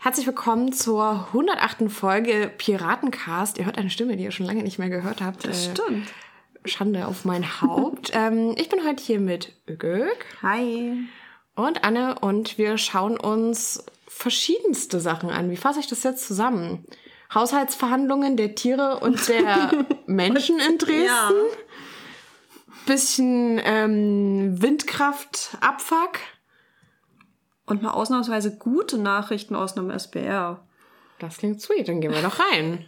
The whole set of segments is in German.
Herzlich willkommen zur 108. Folge Piratencast. Ihr hört eine Stimme, die ihr schon lange nicht mehr gehört habt. Das stimmt. Schande auf mein Haupt. Ich bin heute hier mit Ögök. Hi. Und Anne und wir schauen uns verschiedenste Sachen an. Wie fasse ich das jetzt zusammen? Haushaltsverhandlungen der Tiere und der Menschen in Dresden. Ja. Bisschen Windkraft-Abfuck. Und mal ausnahmsweise gute Nachrichten aus einem SBR. Das klingt sweet, dann gehen wir doch rein.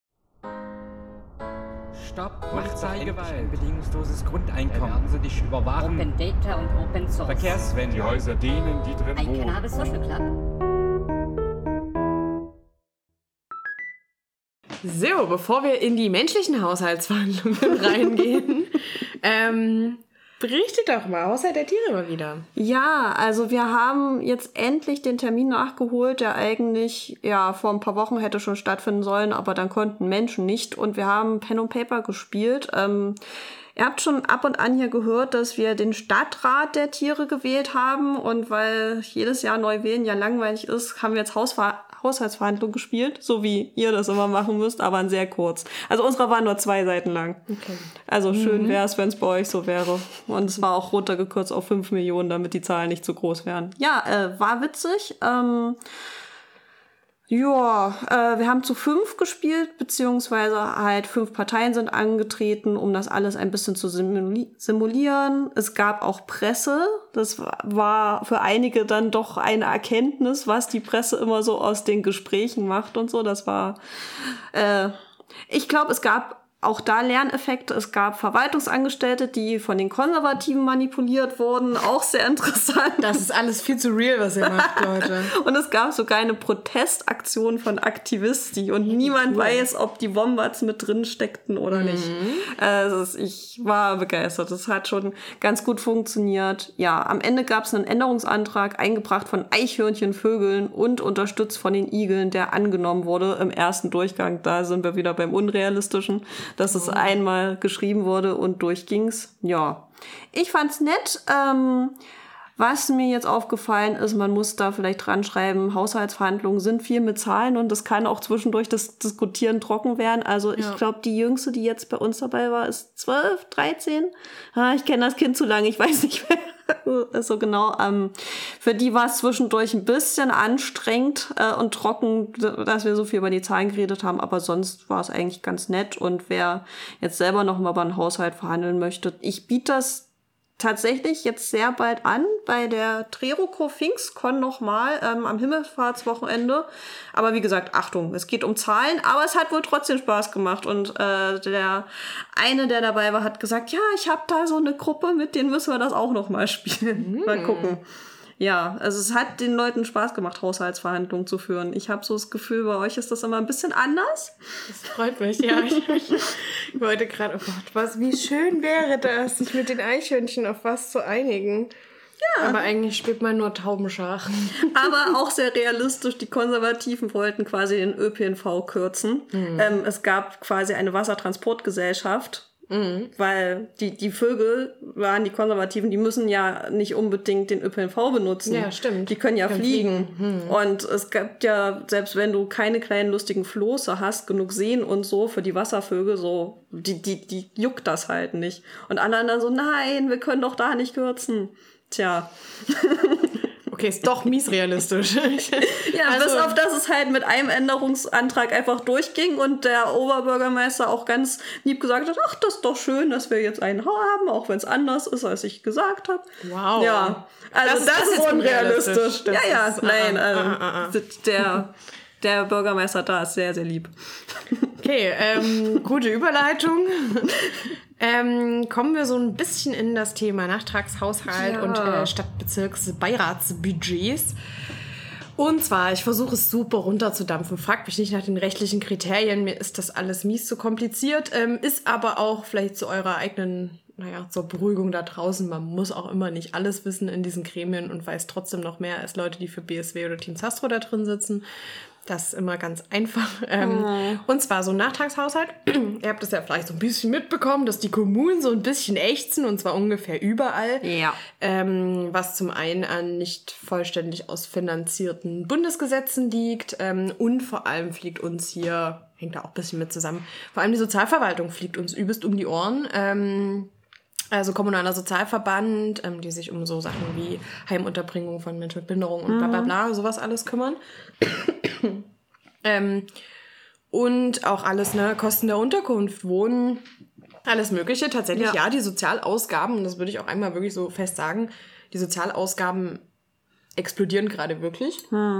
Stopp, Polizeigewalt. Ein bedingungsloses Grundeinkommen. Werden Sie dich überwachen. Open Data und Open Source. Verkehrswende. Die Häuser denen, die drin Ein wohnen. Cannabis Social Club. So, bevor wir in die menschlichen Haushaltsverhandlungen reingehen, berichtet doch mal, Haushalt der Tiere mal wieder. Ja, also wir haben jetzt endlich den Termin nachgeholt, der eigentlich vor ein paar Wochen hätte schon stattfinden sollen, aber dann konnten Menschen nicht. Und wir haben Pen and Paper gespielt. Ihr habt schon ab und an hier gehört, dass wir den Stadtrat der Tiere gewählt haben. Und weil jedes Jahr neu wählen ja langweilig ist, haben wir jetzt Haushaltsverhandlungen gespielt, so wie ihr das immer machen müsst, aber in sehr kurz. Also unsere waren nur 2 Seiten lang. Okay. Also schön wäre es, wenn es bei euch so wäre. Und es war auch runtergekürzt auf 5 Millionen, damit die Zahlen nicht zu groß wären. Ja, war witzig. Wir haben zu 5 gespielt, beziehungsweise halt 5 Parteien sind angetreten, um das alles ein bisschen zu simulieren. Es gab auch Presse. Das war für einige dann doch eine Erkenntnis, was die Presse immer so aus den Gesprächen macht und so. Das war, ich glaube, es gab auch da Lerneffekte. Es gab Verwaltungsangestellte, die von den Konservativen manipuliert wurden. Auch sehr interessant. Das ist alles viel zu real, was ihr macht, Leute. Und es gab sogar eine Protestaktion von Aktivisti. Und niemand weiß, ob die Wombats mit drin steckten oder nicht. Ich war begeistert. Das hat schon ganz gut funktioniert. Ja, am Ende gab es einen Änderungsantrag, eingebracht von Eichhörnchenvögeln und unterstützt von den Igeln, der angenommen wurde im ersten Durchgang. Da sind wir wieder beim Unrealistischen. Dass es einmal geschrieben wurde und durchging's. Ja, ich fand's nett. Was mir jetzt aufgefallen ist, man muss da vielleicht dran schreiben, Haushaltsverhandlungen sind viel mit Zahlen und das kann auch zwischendurch das Diskutieren trocken werden. Also ich glaube, die Jüngste, die jetzt bei uns dabei war, ist 12, 13. Ich kenne das Kind zu lange, ich weiß nicht mehr so genau. Für die war es zwischendurch ein bisschen anstrengend und trocken, dass wir so viel über die Zahlen geredet haben, aber sonst war es eigentlich ganz nett. Und wer jetzt selber noch mal über einen Haushalt verhandeln möchte, ich biete das tatsächlich jetzt sehr bald an bei der Treroko Pfingstcon nochmal am Himmelfahrtswochenende. Aber wie gesagt, Achtung, es geht um Zahlen, aber es hat wohl trotzdem Spaß gemacht. Und der eine, der dabei war, hat gesagt, ja, ich habe da so eine Gruppe, mit denen müssen wir das auch nochmal spielen. Mal gucken. Ja, also es hat den Leuten Spaß gemacht, Haushaltsverhandlungen zu führen. Ich habe so das Gefühl, bei euch ist das immer ein bisschen anders. Das freut mich, ja. Ich wollte gerade, oh Gott, wie schön wäre das, sich mit den Eichhörnchen auf was zu einigen. Ja. Aber eigentlich spielt man nur Taubenschach. Aber auch sehr realistisch. Die Konservativen wollten quasi den ÖPNV kürzen. Es gab quasi eine Wassertransportgesellschaft. Weil die Vögel waren die Konservativen, die müssen ja nicht unbedingt den ÖPNV benutzen. Ja, stimmt. Die können ja fliegen. Und es gibt ja, selbst wenn du keine kleinen lustigen Floße hast, genug Seen und so für die Wasservögel, so, die juckt das halt nicht. Und alle anderen so, nein, wir können doch da nicht kürzen. Tja. Okay, ist doch mies realistisch. Ja, also, bis auf, dass es halt mit einem Änderungsantrag einfach durchging und der Oberbürgermeister auch ganz lieb gesagt hat, ach, das ist doch schön, dass wir jetzt einen haben, auch wenn es anders ist, als ich gesagt habe. Wow. Ja, also das ist unrealistisch. Der Bürgermeister da ist sehr, sehr lieb. Okay, gute Überleitung. Kommen wir so ein bisschen in das Thema Nachtragshaushalt und Stadtbezirksbeiratsbudgets. Und zwar, ich versuche es super runterzudampfen. Fragt mich nicht nach den rechtlichen Kriterien. Mir ist das alles mies zu kompliziert. Ist aber auch vielleicht zu eurer eigenen, zur Beruhigung da draußen. Man muss auch immer nicht alles wissen in diesen Gremien und weiß trotzdem noch mehr als Leute, die für BSW oder Team Zastro da drin sitzen. Das ist immer ganz einfach. Und zwar so ein Nachtragshaushalt. Ihr habt das ja vielleicht so ein bisschen mitbekommen, dass die Kommunen so ein bisschen ächzen, und zwar ungefähr überall. Ja. Was zum einen an nicht vollständig ausfinanzierten Bundesgesetzen liegt. Und vor allem fliegt uns hier, hängt da auch ein bisschen mit zusammen, vor allem die Sozialverwaltung fliegt uns übelst um die Ohren. Also kommunaler Sozialverband, die sich um so Sachen wie Heimunterbringung von Menschen mit Behinderung und bla bla bla, sowas alles kümmern. Und auch alles, ne, Kosten der Unterkunft, Wohnen, alles Mögliche. Tatsächlich, ja, die Sozialausgaben, und das würde ich auch einmal wirklich so fest sagen, die Sozialausgaben explodieren gerade wirklich.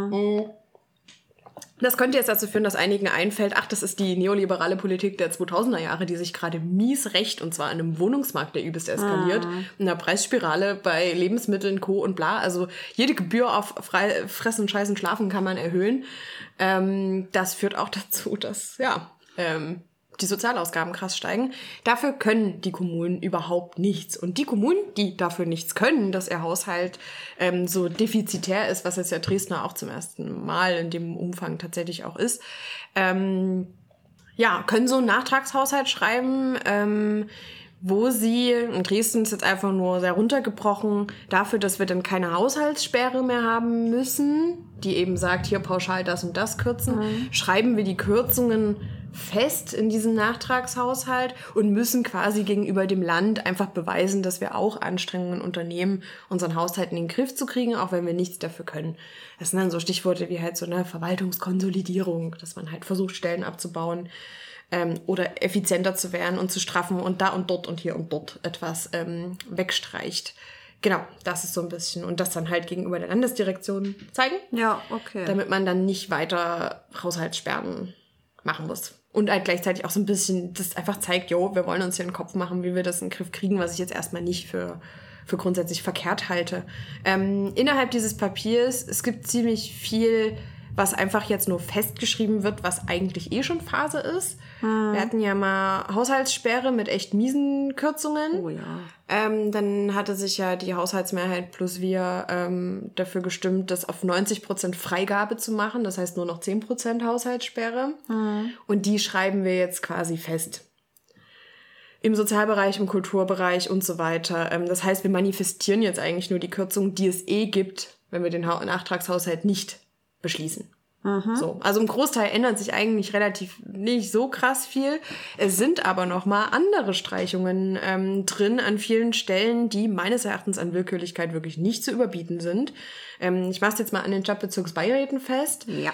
Das könnte jetzt dazu führen, dass einigen einfällt, ach, das ist die neoliberale Politik der 2000er Jahre, die sich gerade mies rächt, und zwar an einem Wohnungsmarkt, der übelst eskaliert, in einer Preisspirale bei Lebensmitteln, Co. und bla. Also jede Gebühr auf Fressen, Scheißen, Schlafen kann man erhöhen. Das führt auch dazu, dass, die Sozialausgaben krass steigen. Dafür können die Kommunen überhaupt nichts. Und die Kommunen, die dafür nichts können, dass ihr Haushalt so defizitär ist, was jetzt ja Dresdner auch zum ersten Mal in dem Umfang tatsächlich auch ist, können so einen Nachtragshaushalt schreiben, wo sie, in Dresden ist jetzt einfach nur sehr runtergebrochen, dafür, dass wir dann keine Haushaltssperre mehr haben müssen, die eben sagt, hier pauschal das und das kürzen, schreiben wir die Kürzungen fest in diesem Nachtragshaushalt und müssen quasi gegenüber dem Land einfach beweisen, dass wir auch Anstrengungen unternehmen, unseren Haushalt in den Griff zu kriegen, auch wenn wir nichts dafür können. Das sind dann so Stichworte wie halt so eine Verwaltungskonsolidierung, dass man halt versucht, Stellen abzubauen oder effizienter zu werden und zu straffen und da und dort und hier und dort etwas wegstreicht. Genau, das ist so ein bisschen. Und das dann halt gegenüber der Landesdirektion zeigen. Ja, okay. Damit man dann nicht weiter Haushaltssperren machen muss. Und halt gleichzeitig auch so ein bisschen das einfach zeigt, wir wollen uns hier einen Kopf machen, wie wir das in den Griff kriegen, was ich jetzt erstmal nicht für grundsätzlich verkehrt halte. Innerhalb dieses Papiers, es gibt ziemlich viel, was einfach jetzt nur festgeschrieben wird, was eigentlich schon Phase ist. Wir hatten ja mal Haushaltssperre mit echt miesen Kürzungen. Oh ja. Dann hatte sich ja die Haushaltsmehrheit plus wir dafür gestimmt, das auf 90% Freigabe zu machen. Das heißt nur noch 10% Haushaltssperre. Und die schreiben wir jetzt quasi fest. Im Sozialbereich, im Kulturbereich und so weiter. Das heißt, wir manifestieren jetzt eigentlich nur die Kürzung, die es gibt, wenn wir den Nachtragshaushalt nicht beschließen. So, also im Großteil ändert sich eigentlich relativ nicht so krass viel. Es sind aber noch mal andere Streichungen drin an vielen Stellen, die meines Erachtens an Willkürlichkeit wirklich nicht zu überbieten sind. Ich mache es jetzt mal an den Stadtbezirksbeiräten fest. Ja.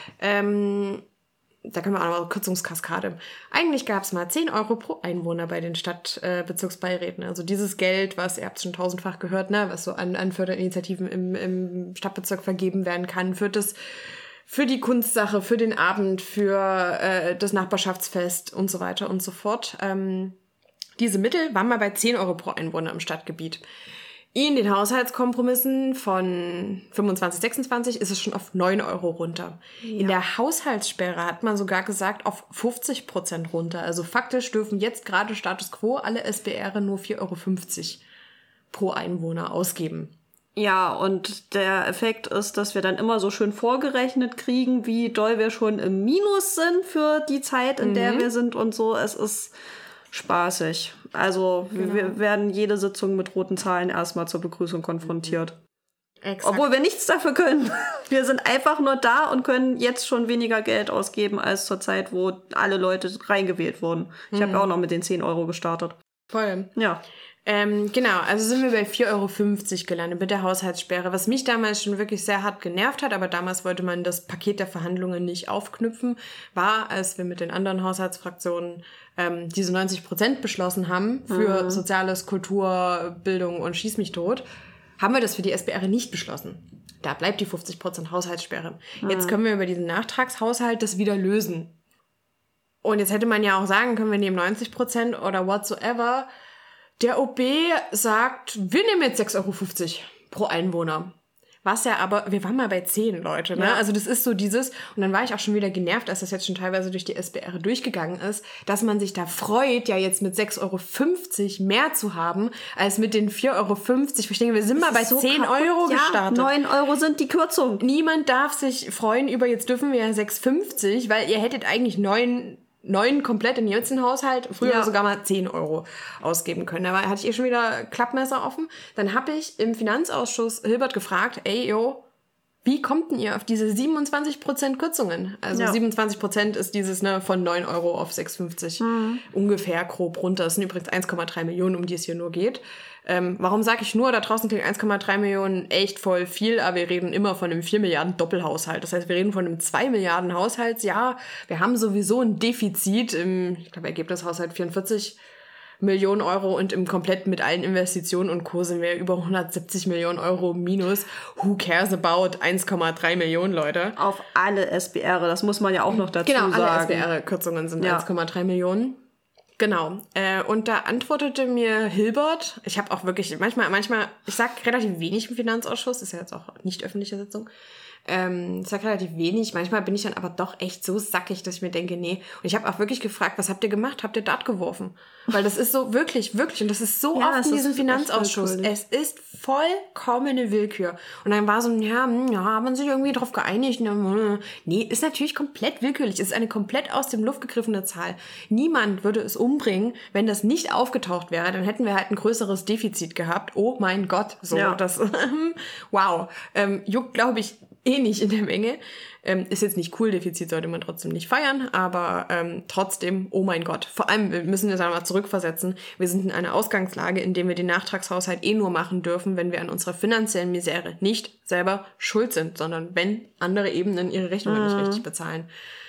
Da können wir auch noch mal Kürzungskaskade. Eigentlich gab es mal 10 Euro pro Einwohner bei den Stadtbezirksbeiräten. Also dieses Geld, was, ihr habt es schon tausendfach gehört, ne, was so an Förderinitiativen im Stadtbezirk vergeben werden kann, für die Kunstsache, für den Abend, für das Nachbarschaftsfest und so weiter und so fort. Diese Mittel waren mal bei 10 Euro pro Einwohner im Stadtgebiet. In den Haushaltskompromissen von 25, 26 ist es schon auf 9 Euro runter. Ja. In der Haushaltssperre hat man sogar gesagt, auf 50% runter. Also faktisch dürfen jetzt gerade Status Quo alle SBR nur 4,50 Euro pro Einwohner ausgeben. Ja, und der Effekt ist, dass wir dann immer so schön vorgerechnet kriegen, wie doll wir schon im Minus sind für die Zeit, in der wir sind und so. Es ist spaßig. Also wir werden jede Sitzung mit roten Zahlen erstmal zur Begrüßung konfrontiert. Exakt. Obwohl wir nichts dafür können. Wir sind einfach nur da und können jetzt schon weniger Geld ausgeben als zur Zeit, wo alle Leute reingewählt wurden. Ich habe auch noch mit den 10 Euro gestartet. Voll. Ja. Genau, also sind wir bei 4,50 Euro gelandet mit der Haushaltssperre, was mich damals schon wirklich sehr hart genervt hat, aber damals wollte man das Paket der Verhandlungen nicht aufknüpfen, war, als wir mit den anderen Haushaltsfraktionen diese 90% beschlossen haben für Soziales, Kultur, Bildung und Schieß mich tot, haben wir das für die SBR nicht beschlossen. Da bleibt die 50% Haushaltssperre. Jetzt können wir über diesen Nachtragshaushalt das wieder lösen. Und jetzt hätte man ja auch sagen können, wir nehmen 90% oder whatsoever. Der OB sagt, wir nehmen jetzt 6,50 Euro pro Einwohner. Was ja aber, wir waren mal bei 10, Leute, ne? Ja. Also das ist so dieses, und dann war ich auch schon wieder genervt, als das jetzt schon teilweise durch die SBR durchgegangen ist, dass man sich da freut, ja jetzt mit 6,50 € mehr zu haben, als mit den 4,50 €. Ich denke, wir sind mal bei 10 € gestartet. 9 € sind die Kürzung. Niemand darf sich freuen über, jetzt dürfen wir ja 6,50, weil ihr hättet eigentlich 9 komplett in jedem Haushalt, früher sogar mal 10 € ausgeben können. Da hatte ich schon wieder Klappmesser offen. Dann habe ich im Finanzausschuss Hilbert gefragt, wie kommt denn ihr auf diese 27% Kürzungen? Also 27% ist dieses von 9 € auf 6,50 ungefähr grob runter. Das sind übrigens 1,3 Millionen, um die es hier nur geht. Warum sage ich nur, da draußen klingt 1,3 Millionen echt voll viel, aber wir reden immer von einem 4 Milliarden Doppelhaushalt. Das heißt, wir reden von einem 2 Milliarden Haushaltsjahr. Wir haben sowieso ein Defizit im, ich glaube, Ergebnishaushalt 44 Millionen € und im komplett mit allen Investitionen und Co. sind wir über 170 Millionen € minus. Who cares about 1,3 Millionen, Leute? Auf alle SBR, das muss man ja auch noch dazu sagen. Genau, alle SBR-Kürzungen sind 1,3 Millionen. Genau. Und da antwortete mir Hilbert, ich habe auch wirklich, manchmal, ich sag relativ wenig im Finanzausschuss, ist ja jetzt auch nicht öffentliche Sitzung, ich sag relativ wenig, manchmal bin ich dann aber doch echt so sackig, dass ich mir denke, nee. Und ich habe auch wirklich gefragt, was habt ihr gemacht? Habt ihr Dart geworfen? Weil das ist so wirklich, und das ist so oft in diesem Finanzausschuss. Es ist vollkommene Willkür. Und dann war so, haben man sich irgendwie drauf geeinigt? Nee, ist natürlich komplett willkürlich. Es ist eine komplett aus dem Luft gegriffene Zahl. Niemand würde es umbringen, wenn das nicht aufgetaucht wäre. Dann hätten wir halt ein größeres Defizit gehabt. Oh mein Gott. So, das, wow. Juckt, glaube ich, nicht in der Menge. Ist jetzt nicht cool, Defizit sollte man trotzdem nicht feiern, aber trotzdem, oh mein Gott. Vor allem, wir müssen das einmal zurückversetzen. Wir sind in einer Ausgangslage, in der wir den Nachtragshaushalt nur machen dürfen, wenn wir an unserer finanziellen Misere nicht selber schuld sind, sondern wenn andere Ebenen ihre Rechnungen nicht richtig bezahlen.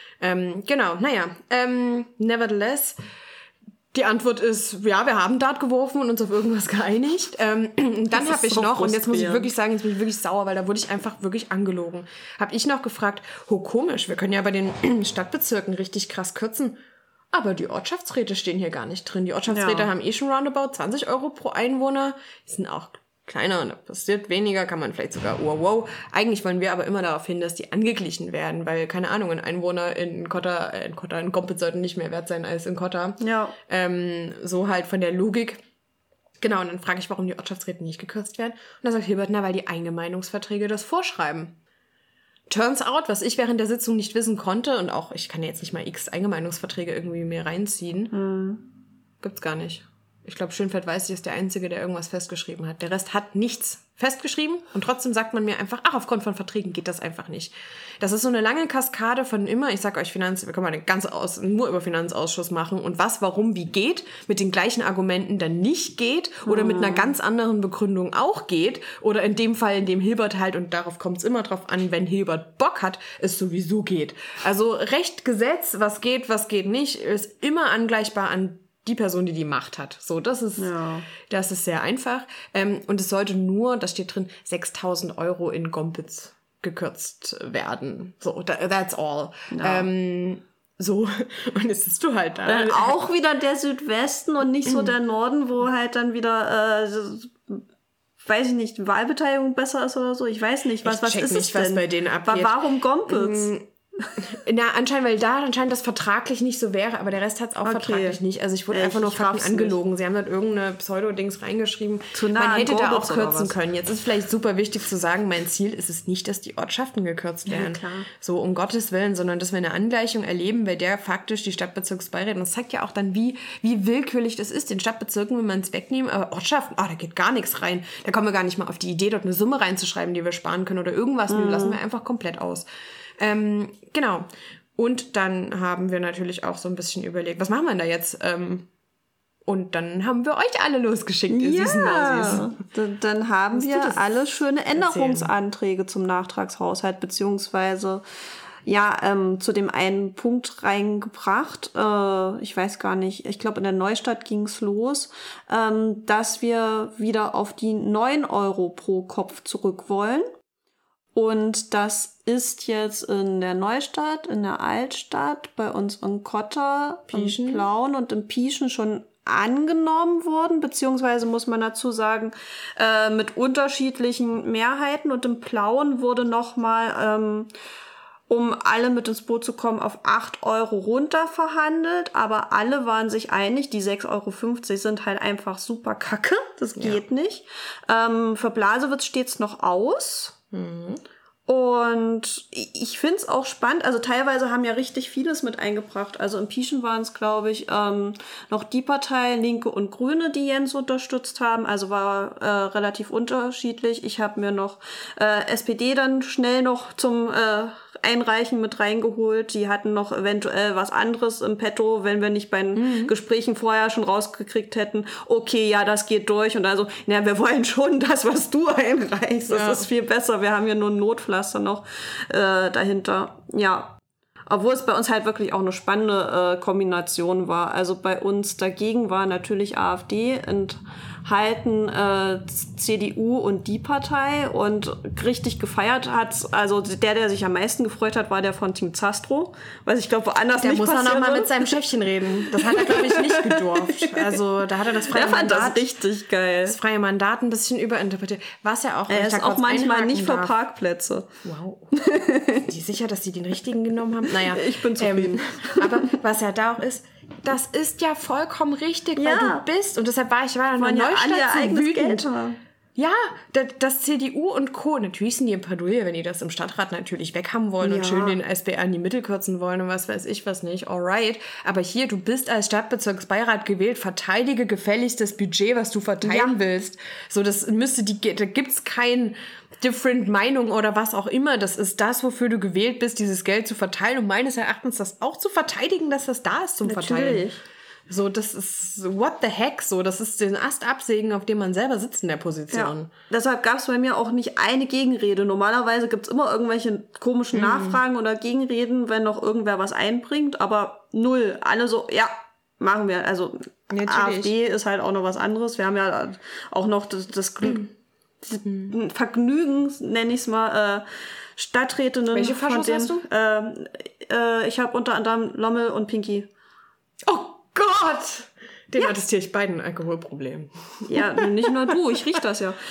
Nevertheless, die Antwort ist, ja, wir haben Dart geworfen und uns auf irgendwas geeinigt. Dann habe ich noch, und jetzt muss ich wirklich sagen, jetzt bin ich wirklich sauer, weil da wurde ich einfach wirklich angelogen. Habe ich noch gefragt, komisch, wir können ja bei den Stadtbezirken richtig krass kürzen. Aber die Ortschaftsräte stehen hier gar nicht drin. Die Ortschaftsräte haben schon roundabout 20 € pro Einwohner. Die sind auch kleiner und da passiert weniger, kann man vielleicht sogar, Eigentlich wollen wir aber immer darauf hin, dass die angeglichen werden, weil, keine Ahnung, ein Einwohner in Gompitz sollten nicht mehr wert sein als in Kotter. Ja. So halt von der Logik. Genau, und dann frage ich, warum die Ortschaftsräte nicht gekürzt werden. Und dann sagt Hilbert, weil die Eingemeindungsverträge das vorschreiben. Turns out, was ich während der Sitzung nicht wissen konnte, und auch, ich kann jetzt nicht mal x Eingemeindungsverträge irgendwie mir reinziehen, gibt's gar nicht. Ich glaube, Schönfeld-Weißig ist der Einzige, der irgendwas festgeschrieben hat. Der Rest hat nichts festgeschrieben und trotzdem sagt man mir einfach, aufgrund von Verträgen geht das einfach nicht. Das ist so eine lange Kaskade von immer, ich sag euch, wir können mal nur über Finanzausschuss machen und was, warum, wie geht, mit den gleichen Argumenten dann nicht geht oder mit einer ganz anderen Begründung auch geht oder in dem Fall, in dem Hilbert halt, und darauf kommt es immer drauf an, wenn Hilbert Bock hat, es sowieso geht. Also Recht, Gesetz, was geht nicht, ist immer angleichbar an die Person, die Macht hat. So, das ist sehr einfach. Und es sollte nur, das steht drin, 6.000 € in Gompitz gekürzt werden. So, that's all. Ja. So, und jetzt sitzt du halt da. Auch wieder der Südwesten und nicht so der Norden, wo halt dann wieder, weiß ich nicht, Wahlbeteiligung besser ist oder so. Ich weiß nicht, was ist es denn? Was bei denen abgeht. Warum Gompitz? Anscheinend, weil da anscheinend das vertraglich nicht so wäre, aber der Rest hat es auch vertraglich nicht. Also ich wurde einfach nur fucking angelogen. Sie haben dort irgendeine Pseudo-Dings reingeschrieben. Man hätte da auch kürzen können. Jetzt ist vielleicht super wichtig zu sagen, mein Ziel ist es nicht, dass die Ortschaften gekürzt werden. Ja, so um Gottes Willen, sondern dass wir eine Angleichung erleben, bei der faktisch die Stadtbezirksbeiräte, und das zeigt ja auch dann, wie willkürlich das ist, den Stadtbezirken, wenn man es wegnehmen, aber Ortschaften, da geht gar nichts rein. Da kommen wir gar nicht mal auf die Idee, dort eine Summe reinzuschreiben, die wir sparen können oder irgendwas. Lassen wir einfach komplett aus. Genau. Und dann haben wir natürlich auch so ein bisschen überlegt, was machen wir denn da jetzt? Und dann haben wir euch alle losgeschickt, ihr süßen Nausis. Dann haben wir alle schöne Änderungsanträge zum Nachtragshaushalt, beziehungsweise zu dem einen Punkt reingebracht. Ich weiß gar nicht, ich glaube in der Neustadt ging's los, dass wir wieder auf die 9 € pro Kopf zurück wollen. Und das ist jetzt in der Neustadt, in der Altstadt, bei uns in Kotter, in Plauen und in Pieschen schon angenommen wurden, beziehungsweise muss man dazu sagen, mit unterschiedlichen Mehrheiten. Und im Plauen wurde nochmal, um alle mit ins Boot zu kommen, auf 8 Euro runter verhandelt. Aber alle waren sich einig, die 6,50 Euro sind halt einfach super kacke. Das geht nicht. Für Blasewitz steht's noch aus. Und ich find's auch spannend. Also teilweise haben ja richtig vieles mit eingebracht. Also im Pieschen waren es, glaube ich, noch die Partei, Linke und Grüne, die Jens unterstützt haben. Also war relativ unterschiedlich. Ich habe mir noch SPD dann schnell noch zum Einreichen mit reingeholt. Die hatten noch eventuell was anderes im Petto, wenn wir nicht bei den Gesprächen vorher schon rausgekriegt hätten, okay, ja, das geht durch. Und also, na, wir wollen schon das, was du einreichst. Das ist viel besser. Wir haben ja nur ein Notpflaster noch dahinter. Ja. Obwohl es bei uns halt wirklich auch eine spannende Kombination war. Also bei uns dagegen war natürlich AfD enthalten, CDU und die Partei. Und richtig gefeiert hat's, also der sich am meisten gefreut hat, war der von Team Zastro. Weil ich glaube, woanders nicht passiert. Der muss auch noch mal mit seinem Chefchen reden. Das hat er, glaube ich, nicht gedurft. Also da hat er das freie Mandat. Der fand das richtig geil. Das freie Mandat ein bisschen überinterpretiert. Was ja auch... Er ist auch manchmal nicht für Parkplätze. Wow. Sind die sicher, dass sie den richtigen genommen haben? Naja. Ich bin zufrieden. Aber was ja da auch ist, das ist ja vollkommen richtig, weil du bist. Und deshalb war dann in Neustadt so wütend. Ja, das CDU und Co. Natürlich sind die in Bredouille, wenn die das im Stadtrat natürlich weg haben wollen und schön den SBR in die Mittel kürzen wollen und was weiß ich was nicht. Alright. Aber hier, du bist als Stadtbezirksbeirat gewählt, verteidige gefälligst das Budget, was du verteilen willst. So, das müsste da gibt's kein different Meinung oder was auch immer. Das ist das, wofür du gewählt bist, dieses Geld zu verteilen und meines Erachtens das auch zu verteidigen, dass das da ist zum Verteilen. So, das ist what the heck, so, das ist den Ast absägen, auf dem man selber sitzt in der Position. Ja. Deshalb gab es bei mir auch nicht eine Gegenrede. Normalerweise gibt's immer irgendwelche komischen Nachfragen oder Gegenreden, wenn noch irgendwer was einbringt, aber null. Alle so, ja, machen wir. Also AfD ist halt auch noch was anderes. Wir haben ja auch noch das Vergnügen, nenne ich es mal, Stadträtinnen. Welche Faschos hast du? Ich habe unter anderem Lommel und Pinky. Oh Gott! Den attestiere ich beiden ein Alkoholproblem. Ja, nicht nur du, ich riech das ja.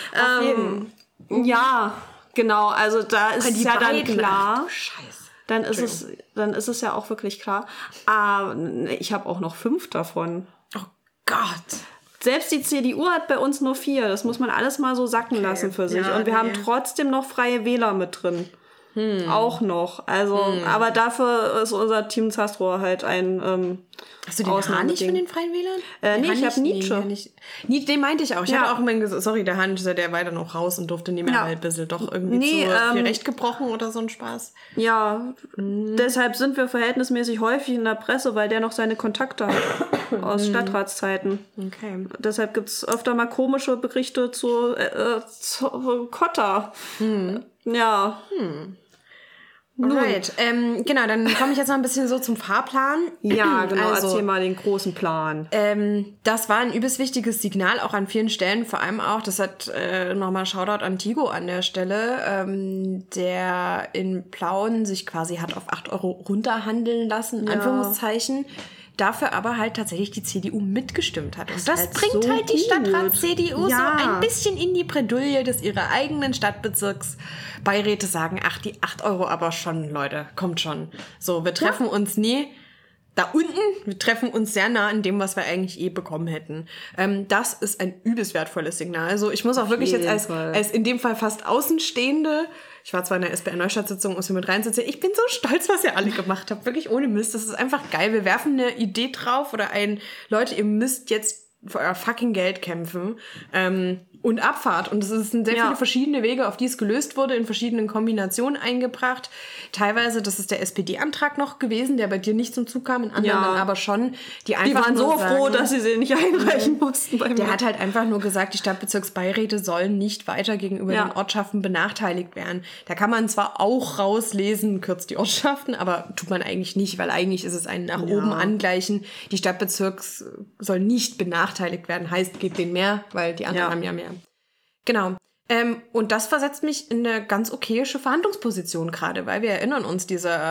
Ja, genau, also da ist es ja dann klar. Scheiße. Dann ist es ja auch wirklich klar. Ich habe auch noch 5 davon. Oh Gott! Selbst die CDU hat bei uns nur 4. Das muss man alles mal so sacken lassen für sich. Und wir haben trotzdem noch Freie Wähler mit drin. Auch noch. Also, aber dafür ist unser Team Zastro halt ein Hast du den Hahn nicht von den Freien Wählern? Nee, ich habe Nietzsche. Nee, den meinte ich auch. Ich hatte auch immer gesagt, sorry, der Hahn, der war dann noch raus und durfte nicht mehr halt ein bisschen doch irgendwie zu viel Recht gebrochen oder so ein Spaß. Ja, deshalb sind wir verhältnismäßig häufig in der Presse, weil der noch seine Kontakte hat aus Stadtratszeiten. Okay. Deshalb gibt's öfter mal komische Berichte zu Kotter. Ja. Alright. Genau, dann komme ich jetzt noch ein bisschen so zum Fahrplan. Ja, genau. Also, erzähl mal den großen Plan. Das war ein übelst wichtiges Signal, auch an vielen Stellen. Vor allem auch, das hat nochmal Shoutout an Tigo an der Stelle, der in Plauen sich quasi hat auf 8 Euro runterhandeln lassen, in Anführungszeichen. Dafür aber halt tatsächlich die CDU mitgestimmt hat. Und das bringt so halt die Stadtrats-CDU so ein bisschen in die Bredouille, dass ihre eigenen Stadtbezirksbeiräte sagen, ach, die 8 Euro aber schon, Leute, kommt schon. So, wir treffen uns nie da unten, wir treffen uns sehr nah an dem, was wir eigentlich bekommen hätten. Das ist ein übelst wertvolles Signal. Also ich muss auch wirklich jetzt als in dem Fall fast Außenstehende, ich war zwar in der SBR Neustadt-Sitzung, um hier mit reinzuziehen, ich bin so stolz, was ihr alle gemacht habt. Wirklich ohne Mist. Das ist einfach geil. Wir werfen eine Idee drauf oder Leute, ihr müsst jetzt für euer fucking Geld kämpfen. Und Abfahrt. Und es sind sehr viele verschiedene Wege, auf die es gelöst wurde, in verschiedenen Kombinationen eingebracht. Teilweise, das ist der SPD-Antrag noch gewesen, der bei dir nicht zum Zug kam, in anderen dann aber schon. Die waren so froh, dass sie nicht einreichen mussten bei mir. Der hat halt einfach nur gesagt, die Stadtbezirksbeiräte sollen nicht weiter gegenüber den Ortschaften benachteiligt werden. Da kann man zwar auch rauslesen, kürzt die Ortschaften, aber tut man eigentlich nicht, weil eigentlich ist es ein nach oben angleichen. Die Stadtbezirks soll nicht benachteiligt werden, heißt, gebt denen mehr, weil die anderen haben ja mehr. Genau. Und das versetzt mich in eine ganz okayische Verhandlungsposition gerade, weil wir erinnern uns, dieser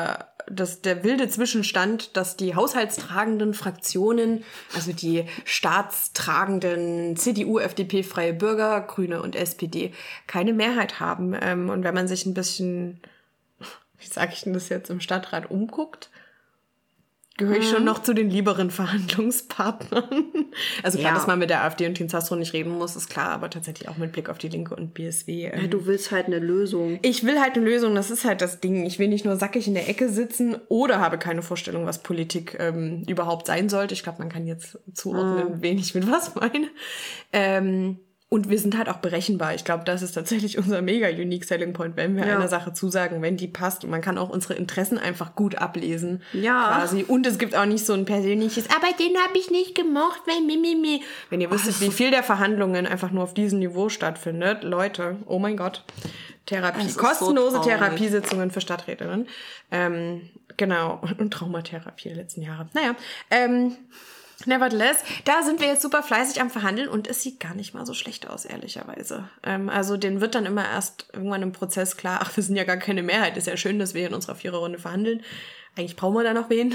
der wilde Zwischenstand, dass die haushaltstragenden Fraktionen, also die staatstragenden CDU, FDP, Freie Bürger, Grüne und SPD, keine Mehrheit haben. Und wenn man sich ein bisschen, wie sage ich denn das jetzt, im Stadtrat umguckt, gehöre ich schon noch zu den lieberen Verhandlungspartnern. Also klar, dass man mit der AfD und Team Zastro nicht reden muss, ist klar, aber tatsächlich auch mit Blick auf die Linke und BSW. Ja, du willst halt eine Lösung. Ich will halt eine Lösung, das ist halt das Ding. Ich will nicht nur sackig in der Ecke sitzen oder habe keine Vorstellung, was Politik überhaupt sein sollte. Ich glaube, man kann jetzt zuordnen, wen ich mit was meine. Und wir sind halt auch berechenbar. Ich glaube, das ist tatsächlich unser mega unique selling point, wenn wir einer Sache zusagen, wenn die passt. Und man kann auch unsere Interessen einfach gut ablesen. Ja. Quasi. Und es gibt auch nicht so ein persönliches, aber den habe ich nicht gemocht, weil mimimi. Wenn ihr wüsstet, wie viel der Verhandlungen einfach nur auf diesem Niveau stattfindet. Leute, oh mein Gott. Therapie. Kostenlose so Therapiesitzungen für Stadträtinnen. Genau. Und Traumatherapie der letzten Jahre. Naja, nevertheless, da sind wir jetzt super fleißig am Verhandeln und es sieht gar nicht mal so schlecht aus, ehrlicherweise. Also denen wird dann immer erst irgendwann im Prozess klar, ach, wir sind ja gar keine Mehrheit, ist ja schön, dass wir in unserer Viererrunde verhandeln. Eigentlich brauchen wir da noch wen.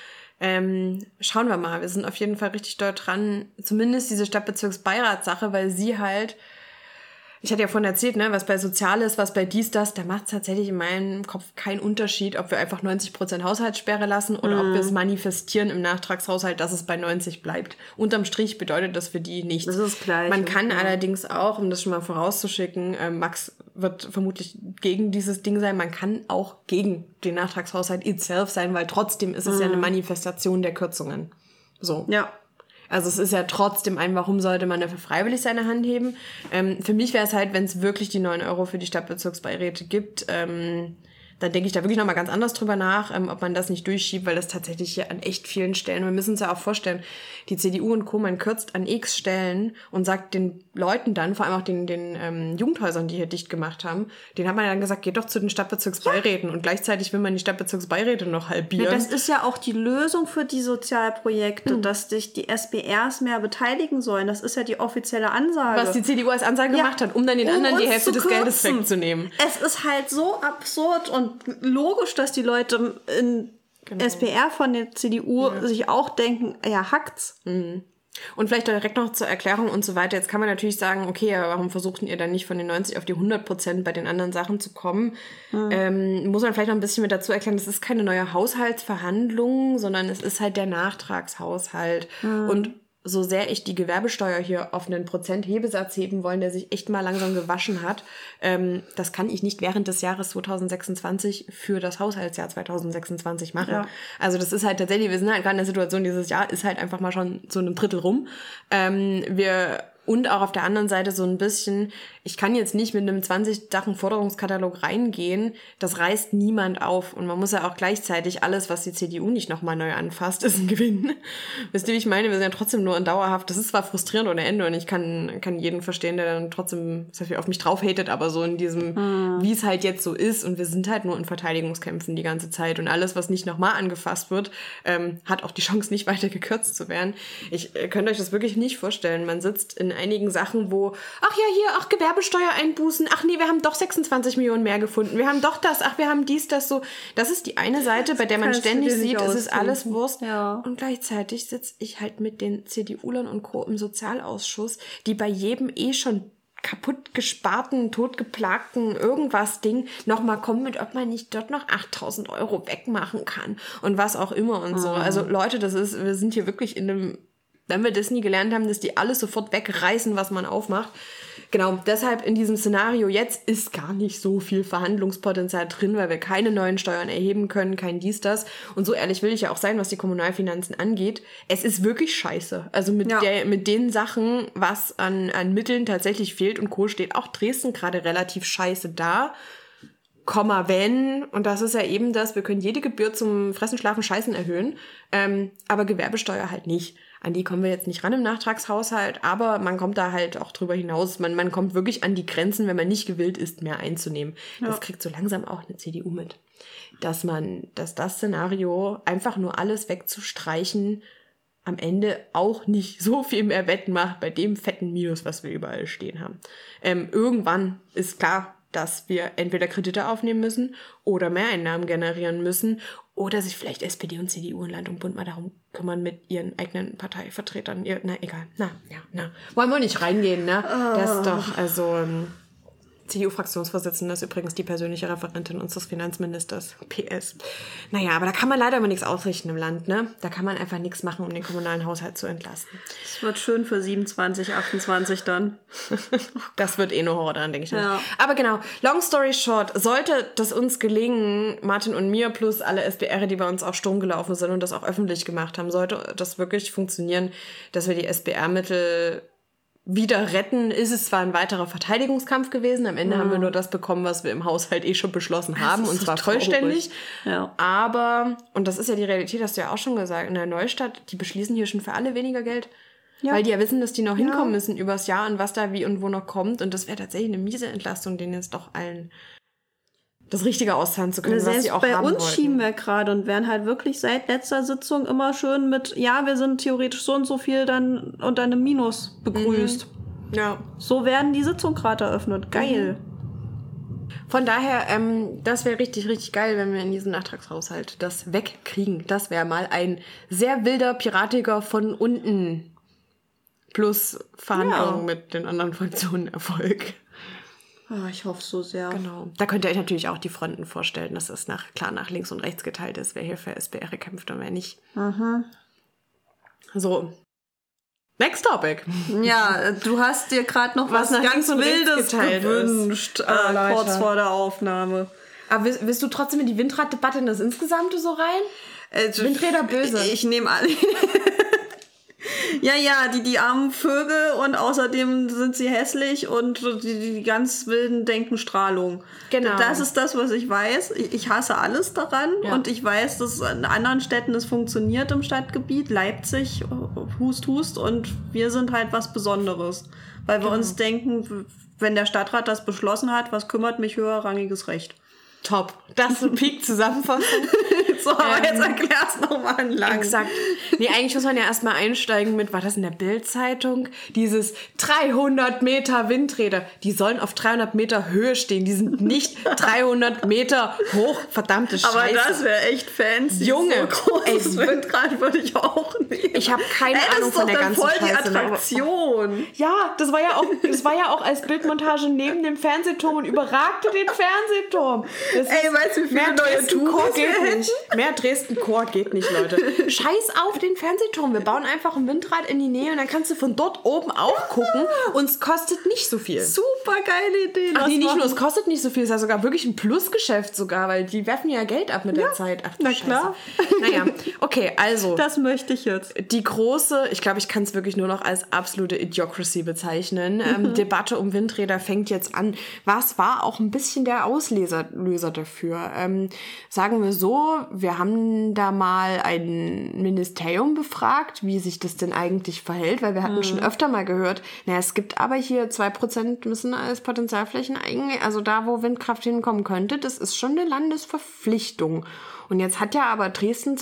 Schauen wir mal, wir sind auf jeden Fall richtig dort dran, zumindest diese Stadtbezirksbeiratssache, weil sie halt, ich hatte ja vorhin erzählt, ne, was bei Soziales, was bei dies, das, da macht es tatsächlich in meinem Kopf keinen Unterschied, ob wir einfach 90% Haushaltssperre lassen oder ob wir es manifestieren im Nachtragshaushalt, dass es bei 90 bleibt. Unterm Strich bedeutet das für die nichts. Das ist gleich. Man kann allerdings auch, um das schon mal vorauszuschicken, Max wird vermutlich gegen dieses Ding sein, man kann auch gegen den Nachtragshaushalt itself sein, weil trotzdem ist es ja eine Manifestation der Kürzungen. So. Ja. Also es ist ja trotzdem warum sollte man dafür freiwillig seine Hand heben? Für mich wäre es halt, wenn es wirklich die 9 € für die Stadtbezirksbeiräte gibt, dann denke ich da wirklich nochmal ganz anders drüber nach, ob man das nicht durchschiebt, weil das tatsächlich hier an echt vielen Stellen, wir müssen uns ja auch vorstellen, die CDU und Co. man kürzt an x Stellen und sagt den Leuten dann, vor allem auch den Jugendhäusern, die hier dicht gemacht haben, denen hat man ja dann gesagt, geht doch zu den Stadtbezirksbeiräten und gleichzeitig will man die Stadtbezirksbeiräte noch halbieren. Ja, das ist ja auch die Lösung für die Sozialprojekte, dass sich die SBRs mehr beteiligen sollen. Das ist ja die offizielle Ansage. Was die CDU als Ansage gemacht hat, um dann den anderen die Hälfte des Geldes wegzunehmen. Es ist halt so absurd und logisch, dass die Leute in SPR von der CDU sich auch denken, ja, hackt's. Mhm. Und vielleicht direkt noch zur Erklärung und so weiter. Jetzt kann man natürlich sagen, okay, warum versuchten ihr dann nicht von den 90 auf die 100% bei den anderen Sachen zu kommen? Muss man vielleicht noch ein bisschen mit dazu erklären, das ist keine neue Haushaltsverhandlung, sondern es ist halt der Nachtragshaushalt. Und so sehr ich die Gewerbesteuer hier auf einen Prozenthebesatz heben wollen, der sich echt mal langsam gewaschen hat, das kann ich nicht während des Jahres 2026 für das Haushaltsjahr 2026 machen. Ja. Also das ist halt tatsächlich, wir sind halt gerade in der Situation, dieses Jahr ist halt einfach mal schon so ein Drittel rum. Und auch auf der anderen Seite so ein bisschen, ich kann jetzt nicht mit einem 20-Sachen-Forderungskatalog reingehen, das reißt niemand auf. Und man muss ja auch gleichzeitig alles, was die CDU nicht nochmal neu anfasst, ist ein Gewinn. Wisst ihr, wie ich meine? Wir sind ja trotzdem nur in dauerhaft, das ist zwar frustrierend ohne Ende und ich kann jeden verstehen, der dann trotzdem sehr viel auf mich drauf hatet, aber so in diesem, wie es halt jetzt so ist und wir sind halt nur in Verteidigungskämpfen die ganze Zeit und alles, was nicht nochmal angefasst wird, hat auch die Chance, nicht weiter gekürzt zu werden. Ich könnt euch das wirklich nicht vorstellen. Man sitzt in einigen Sachen, wo, Gewerbesteuereinbußen, ach nee, wir haben doch 26 Millionen mehr gefunden, wir haben doch das, ach, wir haben dies, das, so. Das ist die eine Seite, bei der man ständig sieht, es ist alles Wurst. Ja. Und gleichzeitig sitze ich halt mit den CDUlern und Co. im Sozialausschuss, die bei jedem schon kaputt gesparten, totgeplagten Irgendwas-Ding nochmal kommen mit, ob man nicht dort noch 8.000 € wegmachen kann und was auch immer und so. Also Leute, wir sind hier wirklich in einem, wenn wir das nie gelernt haben, dass die alles sofort wegreißen, was man aufmacht. Genau, deshalb in diesem Szenario jetzt ist gar nicht so viel Verhandlungspotenzial drin, weil wir keine neuen Steuern erheben können, kein dies, das. Und so ehrlich will ich ja auch sein, was die Kommunalfinanzen angeht. Es ist wirklich scheiße. Also mit den Sachen, was an Mitteln tatsächlich fehlt und Co. steht auch Dresden gerade relativ scheiße da. Wenn, und das ist ja eben das, wir können jede Gebühr zum Fressen, Schlafen, Scheißen erhöhen, aber Gewerbesteuer halt nicht. An die kommen wir jetzt nicht ran im Nachtragshaushalt, aber man kommt da halt auch drüber hinaus. Man kommt wirklich an die Grenzen, wenn man nicht gewillt ist, mehr einzunehmen. Ja. Das kriegt so langsam auch eine CDU mit. Dass das Szenario, einfach nur alles wegzustreichen, am Ende auch nicht so viel mehr wettmacht bei dem fetten Minus, was wir überall stehen haben. Irgendwann ist klar, dass wir entweder Kredite aufnehmen müssen oder Mehreinnahmen generieren müssen Oder sich vielleicht SPD und CDU in Land und Bund mal darum kümmern mit ihren eigenen Parteivertretern. Na, egal. Wollen wir nicht reingehen, ne? Das ist doch, also... CDU-Fraktionsvorsitzende ist übrigens die persönliche Referentin unseres Finanzministers. PS. Naja, aber da kann man leider immer nichts ausrichten im Land, ne? Da kann man einfach nichts machen, um den kommunalen Haushalt zu entlasten. Es wird schön für 27, 28 dann. Das wird eh nur Horror dann, denke ich. Ja. Aber genau, long story short, sollte das uns gelingen, Martin und mir plus alle SBR, die bei uns auf Sturm gelaufen sind und das auch öffentlich gemacht haben, sollte das wirklich funktionieren, dass wir die SBR-Mittel wieder retten, ist es zwar ein weiterer Verteidigungskampf gewesen. Am Ende haben wir nur das bekommen, was wir im Haushalt schon beschlossen haben, und zwar vollständig. Ja. Aber, und das ist ja die Realität, hast du ja auch schon gesagt, in der Neustadt, die beschließen hier schon für alle weniger Geld. Ja. Weil die ja wissen, dass die noch hinkommen müssen übers Jahr und was da wie und wo noch kommt. Und das wäre tatsächlich eine miese Entlastung, denen jetzt doch allen das Richtige auszahlen zu können, was sie auch haben wollten. Bei uns schieben wir gerade und werden halt wirklich seit letzter Sitzung immer schön mit, ja, wir sind theoretisch so und so viel dann unter einem Minus begrüßt. Ja. So werden die Sitzungen gerade eröffnet. Geil. Von daher, das wäre richtig, richtig geil, wenn wir in diesem Nachtragshaushalt das wegkriegen. Das wäre mal ein sehr wilder, piratiger von unten plus Verhandlungen mit den anderen Fraktionen Erfolg. Oh, ich hoffe so sehr. Genau. Da könnt ihr euch natürlich auch die Fronten vorstellen, dass es klar nach links und rechts geteilt ist, wer hier für SBR kämpft und wer nicht. So. Next topic. Ja, du hast dir gerade noch was ganz Wildes gewünscht, kurz vor der Aufnahme. Aber willst du trotzdem in die Windraddebatte in das Insgesamte so rein? Windräder böse. Ich nehme an. Ja, die armen Vögel, und außerdem sind sie hässlich und die ganz wilden denken Strahlung. Genau. Das ist das, was ich weiß. Ich hasse alles daran, und ich weiß, dass in anderen Städten es funktioniert im Stadtgebiet. Leipzig, hust, und wir sind halt was Besonderes. Weil wir uns denken, wenn der Stadtrat das beschlossen hat, was kümmert mich höherrangiges Recht? Top. Das ist eine Peak-Zusammenfassung. So, aber jetzt erklär's nochmal lang. Exakt. Nee, eigentlich muss man ja erstmal einsteigen mit, war das in der Bild-Zeitung? Dieses 300 Meter Windräder, die sollen auf 300 Meter Höhe stehen. Die sind nicht 300 Meter hoch. Verdammte Scheiße. Aber das wäre echt fancy. Junge, so großes Windrad würde ich auch nehmen. Ich habe keine Ahnung von der ganzen Scheiße. Scheiße. Das ist voll die Attraktion. Ja, das war ja auch als Bildmontage neben dem Fernsehturm und überragte den Fernsehturm. Weißt du, wie viele neue Touren geht nicht. Mehr Dresden-Chor geht nicht, Leute. Scheiß auf den Fernsehturm. Wir bauen einfach ein Windrad in die Nähe und dann kannst du von dort oben auch gucken, und es kostet nicht so viel. Super geile Idee. Ach nee, nicht nur, es kostet nicht so viel, es ist ja sogar wirklich ein Plusgeschäft sogar, weil die werfen ja Geld ab mit der Zeit. Ach, na klar. Naja, okay, also. Das möchte ich jetzt. Die große, ich glaube, ich kann es wirklich nur noch als absolute Idiocracy bezeichnen. Debatte um Windräder fängt jetzt an. Was war auch ein bisschen der Auslöser dafür? Sagen wir so, wir haben da mal ein Ministerium befragt, wie sich das denn eigentlich verhält, weil wir hatten schon öfter mal gehört, es gibt aber hier 2% müssen als Potenzialflächen eigentlich, also da, wo Windkraft hinkommen könnte, das ist schon eine Landesverpflichtung. Und jetzt hat ja aber Dresden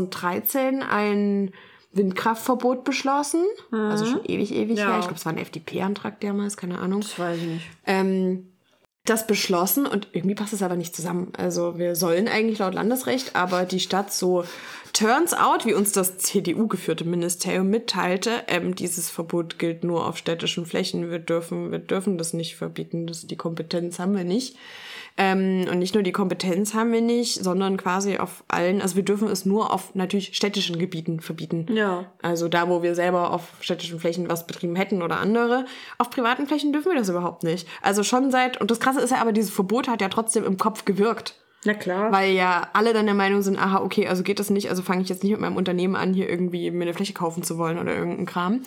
2013 ein Windkraftverbot beschlossen, also schon ewig her. Ich glaube, es war ein FDP-Antrag damals, keine Ahnung. Das weiß ich nicht. Das beschlossen, und irgendwie passt es aber nicht zusammen. Also wir sollen eigentlich laut Landesrecht, aber die Stadt so turns out, wie uns das CDU-geführte Ministerium mitteilte, dieses Verbot gilt nur auf städtischen Flächen. Wir dürfen das nicht verbieten, die Kompetenz haben wir nicht. Und nicht nur die Kompetenz haben wir nicht, sondern quasi auf allen, also wir dürfen es nur auf natürlich städtischen Gebieten verbieten. Ja. Also da, wo wir selber auf städtischen Flächen was betrieben hätten oder andere. Auf privaten Flächen dürfen wir das überhaupt nicht. Also schon und das Krasse ist ja aber, dieses Verbot hat ja trotzdem im Kopf gewirkt. Na klar. Weil ja alle dann der Meinung sind, aha, okay, also geht das nicht, also fange ich jetzt nicht mit meinem Unternehmen an, hier irgendwie mir eine Fläche kaufen zu wollen oder irgendeinen Kram.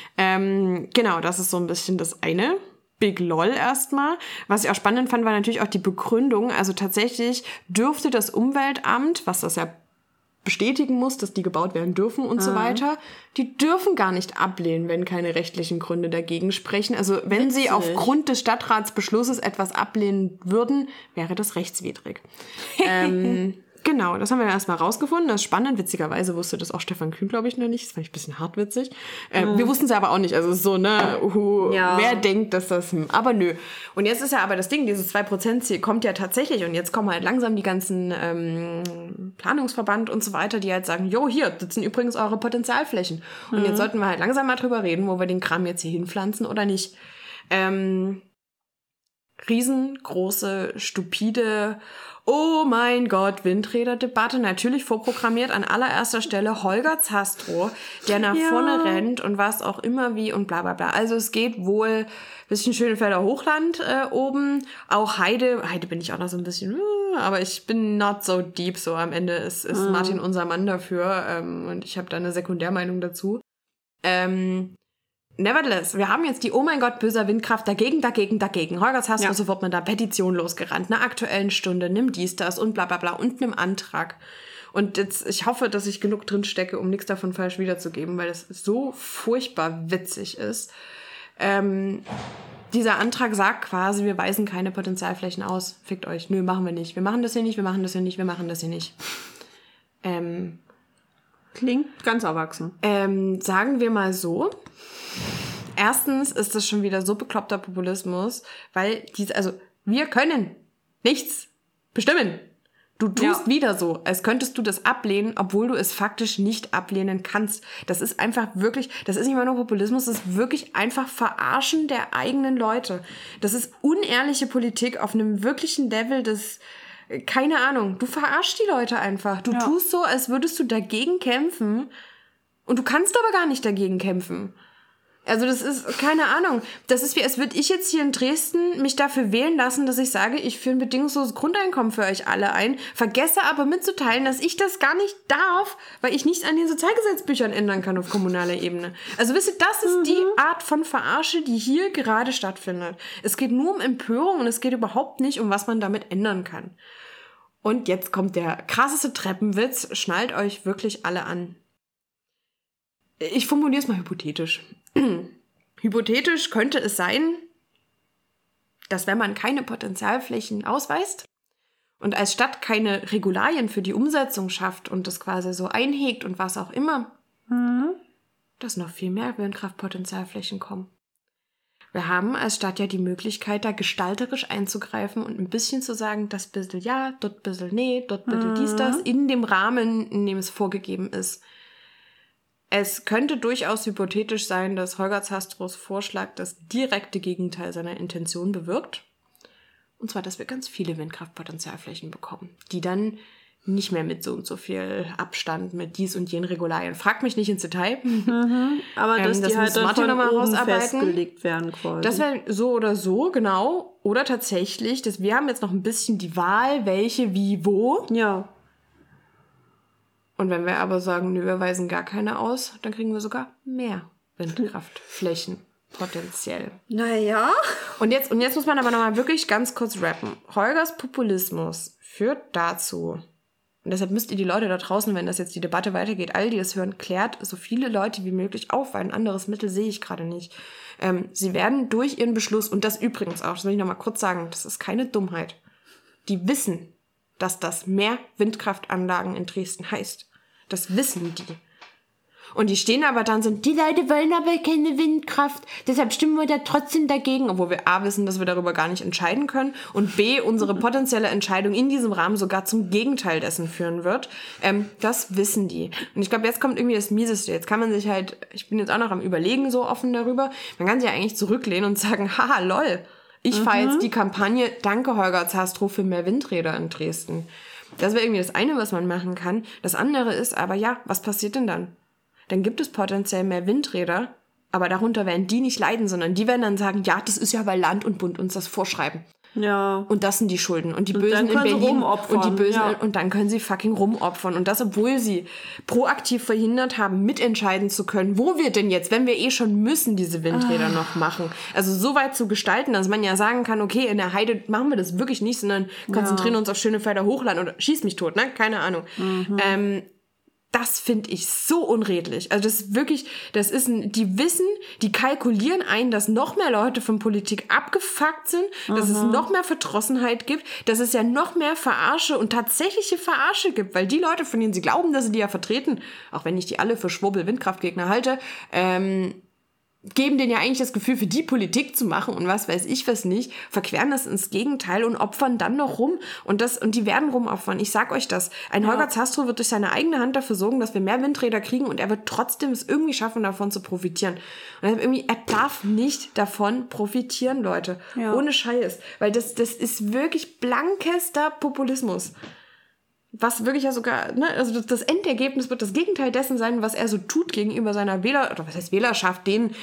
Genau, das ist so ein bisschen das eine. Big LOL erstmal. Was ich auch spannend fand, war natürlich auch die Begründung. Also tatsächlich dürfte das Umweltamt, was das ja bestätigen muss, dass die gebaut werden dürfen und so weiter, die dürfen gar nicht ablehnen, wenn keine rechtlichen Gründe dagegen sprechen. Also wenn sie aufgrund des Stadtratsbeschlusses etwas ablehnen würden, wäre das rechtswidrig. Genau, das haben wir dann erstmal rausgefunden. Das ist spannend. Witzigerweise wusste das auch Stefan Kühn, glaube ich, noch nicht. Das fand ich ein bisschen hart witzig. Wir wussten es aber auch nicht. Also es ist so, ne, wer denkt, dass das... Aber nö. Und jetzt ist ja aber das Ding, dieses 2%-Ziel kommt ja tatsächlich. Und jetzt kommen halt langsam die ganzen Planungsverband und so weiter, die halt sagen, jo, hier sitzen übrigens eure Potenzialflächen. Und jetzt sollten wir halt langsam mal drüber reden, wo wir den Kram jetzt hier hinpflanzen oder nicht. Riesengroße, stupide... Oh mein Gott, Windräder-Debatte, natürlich vorprogrammiert an allererster Stelle Holger Zastrow, der nach vorne rennt und was auch immer wie und bla bla bla. Also es geht wohl bisschen Schönefelder Hochland oben, auch Heide bin ich auch noch so ein bisschen, aber ich bin not so deep, so am Ende ist Martin unser Mann dafür und ich habe da eine Sekundärmeinung dazu. Nevertheless, wir haben jetzt die Oh mein Gott, böser Windkraft dagegen. Holger Zastrow sofort mit einer Petition losgerannt, einer aktuellen Stunde, nimm dies, das und bla bla bla und einem Antrag. Und jetzt, ich hoffe, dass ich genug drin stecke, um nichts davon falsch wiederzugeben, weil es so furchtbar witzig ist. Dieser Antrag sagt quasi, wir weisen keine Potenzialflächen aus. Fickt euch. Nö, machen wir nicht. Wir machen das hier nicht, wir machen das hier nicht, wir machen das hier nicht. Klingt ganz erwachsen. Sagen wir mal so. Erstens ist das schon wieder so bekloppter Populismus, weil wir können nichts bestimmen. Du tust wieder so, als könntest du das ablehnen, obwohl du es faktisch nicht ablehnen kannst. Das ist einfach wirklich, das ist nicht mal nur Populismus, das ist wirklich einfach Verarschen der eigenen Leute. Das ist unehrliche Politik auf einem wirklichen Level, das, keine Ahnung, du verarschst die Leute einfach. Du tust so, als würdest du dagegen kämpfen und du kannst aber gar nicht dagegen kämpfen. Also das ist, keine Ahnung, das ist wie, als würde ich jetzt hier in Dresden mich dafür wählen lassen, dass ich sage, ich führe ein bedingungsloses Grundeinkommen für euch alle ein, vergesse aber mitzuteilen, dass ich das gar nicht darf, weil ich nichts an den Sozialgesetzbüchern ändern kann auf kommunaler Ebene. Also wisst ihr, das ist die Art von Verarsche, die hier gerade stattfindet. Es geht nur um Empörung und es geht überhaupt nicht um, was man damit ändern kann. Und jetzt kommt der krasseste Treppenwitz, schnallt euch wirklich alle an. Ich formuliere es mal hypothetisch. Hypothetisch könnte es sein, dass wenn man keine Potenzialflächen ausweist und als Stadt keine Regularien für die Umsetzung schafft und das quasi so einhegt und was auch immer, dass noch viel mehr Windkraftpotenzialflächen kommen. Wir haben als Stadt ja die Möglichkeit, da gestalterisch einzugreifen und ein bisschen zu sagen, das bisschen ja, dort bisschen nee, dort bisschen dies, das, in dem Rahmen, in dem es vorgegeben ist. Es könnte durchaus hypothetisch sein, dass Holger Zastrows Vorschlag das direkte Gegenteil seiner Intention bewirkt. Und zwar, dass wir ganz viele Windkraftpotenzialflächen bekommen, die dann nicht mehr mit so und so viel Abstand mit dies und jenen Regularien. Frag mich nicht ins Detail. Aber dass die halt dann von oben festgelegt werden quasi. Das wäre so oder so, genau. Oder tatsächlich, wir haben jetzt noch ein bisschen die Wahl, welche, wie, wo. Ja. Und wenn wir aber sagen, nö, wir weisen gar keine aus, dann kriegen wir sogar mehr Windkraftflächen potenziell. Naja. Und jetzt muss man aber nochmal wirklich ganz kurz rappen. Holgers Populismus führt dazu, und deshalb müsst ihr die Leute da draußen, wenn das jetzt die Debatte weitergeht, all die das hören, klärt so viele Leute wie möglich auf, weil ein anderes Mittel sehe ich gerade nicht. Sie werden durch ihren Beschluss, und das übrigens auch, das will ich nochmal kurz sagen, das ist keine Dummheit, die wissen, dass das mehr Windkraftanlagen in Dresden heißt. Das wissen die. Und die stehen aber dann so, die Leute wollen aber keine Windkraft, deshalb stimmen wir da trotzdem dagegen, obwohl wir A wissen, dass wir darüber gar nicht entscheiden können und B, unsere potenzielle Entscheidung in diesem Rahmen sogar zum Gegenteil dessen führen wird. Das wissen die. Und ich glaube, jetzt kommt irgendwie das Mieseste. Jetzt kann man sich halt, ich bin jetzt auch noch am Überlegen so offen darüber, man kann sich ja eigentlich zurücklehnen und sagen, haha, lol, ich fahre jetzt die Kampagne, danke Holger Zastrow für mehr Windräder in Dresden. Das wäre irgendwie das eine, was man machen kann. Das andere ist aber, ja, was passiert denn dann? Dann gibt es potenziell mehr Windräder, aber darunter werden die nicht leiden, sondern die werden dann sagen, ja, das ist ja, weil Land und Bund uns das vorschreiben. Ja. Und das sind die Schulden. Und die Bösen in Berlin und die Bösen, und dann können sie fucking rumopfern. Und das, obwohl sie proaktiv verhindert haben, mitentscheiden zu können, wo wir denn jetzt, wenn wir eh schon müssen, diese Windräder noch machen. Also so weit zu gestalten, dass man ja sagen kann, okay, in der Heide machen wir das wirklich nicht, sondern konzentrieren uns auf Schönefelder Hochland oder schieß mich tot, ne? Keine Ahnung. Das finde ich so unredlich. Also das ist wirklich, die kalkulieren ein, dass noch mehr Leute von Politik abgefuckt sind, dass es noch mehr Verdrossenheit gibt, dass es ja noch mehr Verarsche und tatsächliche Verarsche gibt, weil die Leute, von denen sie glauben, dass sie die ja vertreten, auch wenn ich die alle für Schwurbel-Windkraftgegner halte, geben denen ja eigentlich das Gefühl, für die Politik zu machen und was weiß ich was nicht, verqueren das ins Gegenteil und opfern dann noch rum und die werden rumopfern. Ich sag euch das. Ein Holger Zastrow wird durch seine eigene Hand dafür sorgen, dass wir mehr Windräder kriegen und er wird trotzdem es irgendwie schaffen, davon zu profitieren. Und er darf nicht davon profitieren, Leute. Ja. Ohne Scheiß. Weil das ist wirklich blankester Populismus. Was wirklich ja sogar, ne, also das Endergebnis wird das Gegenteil dessen sein, was er so tut gegenüber seiner Wählerschaft, denen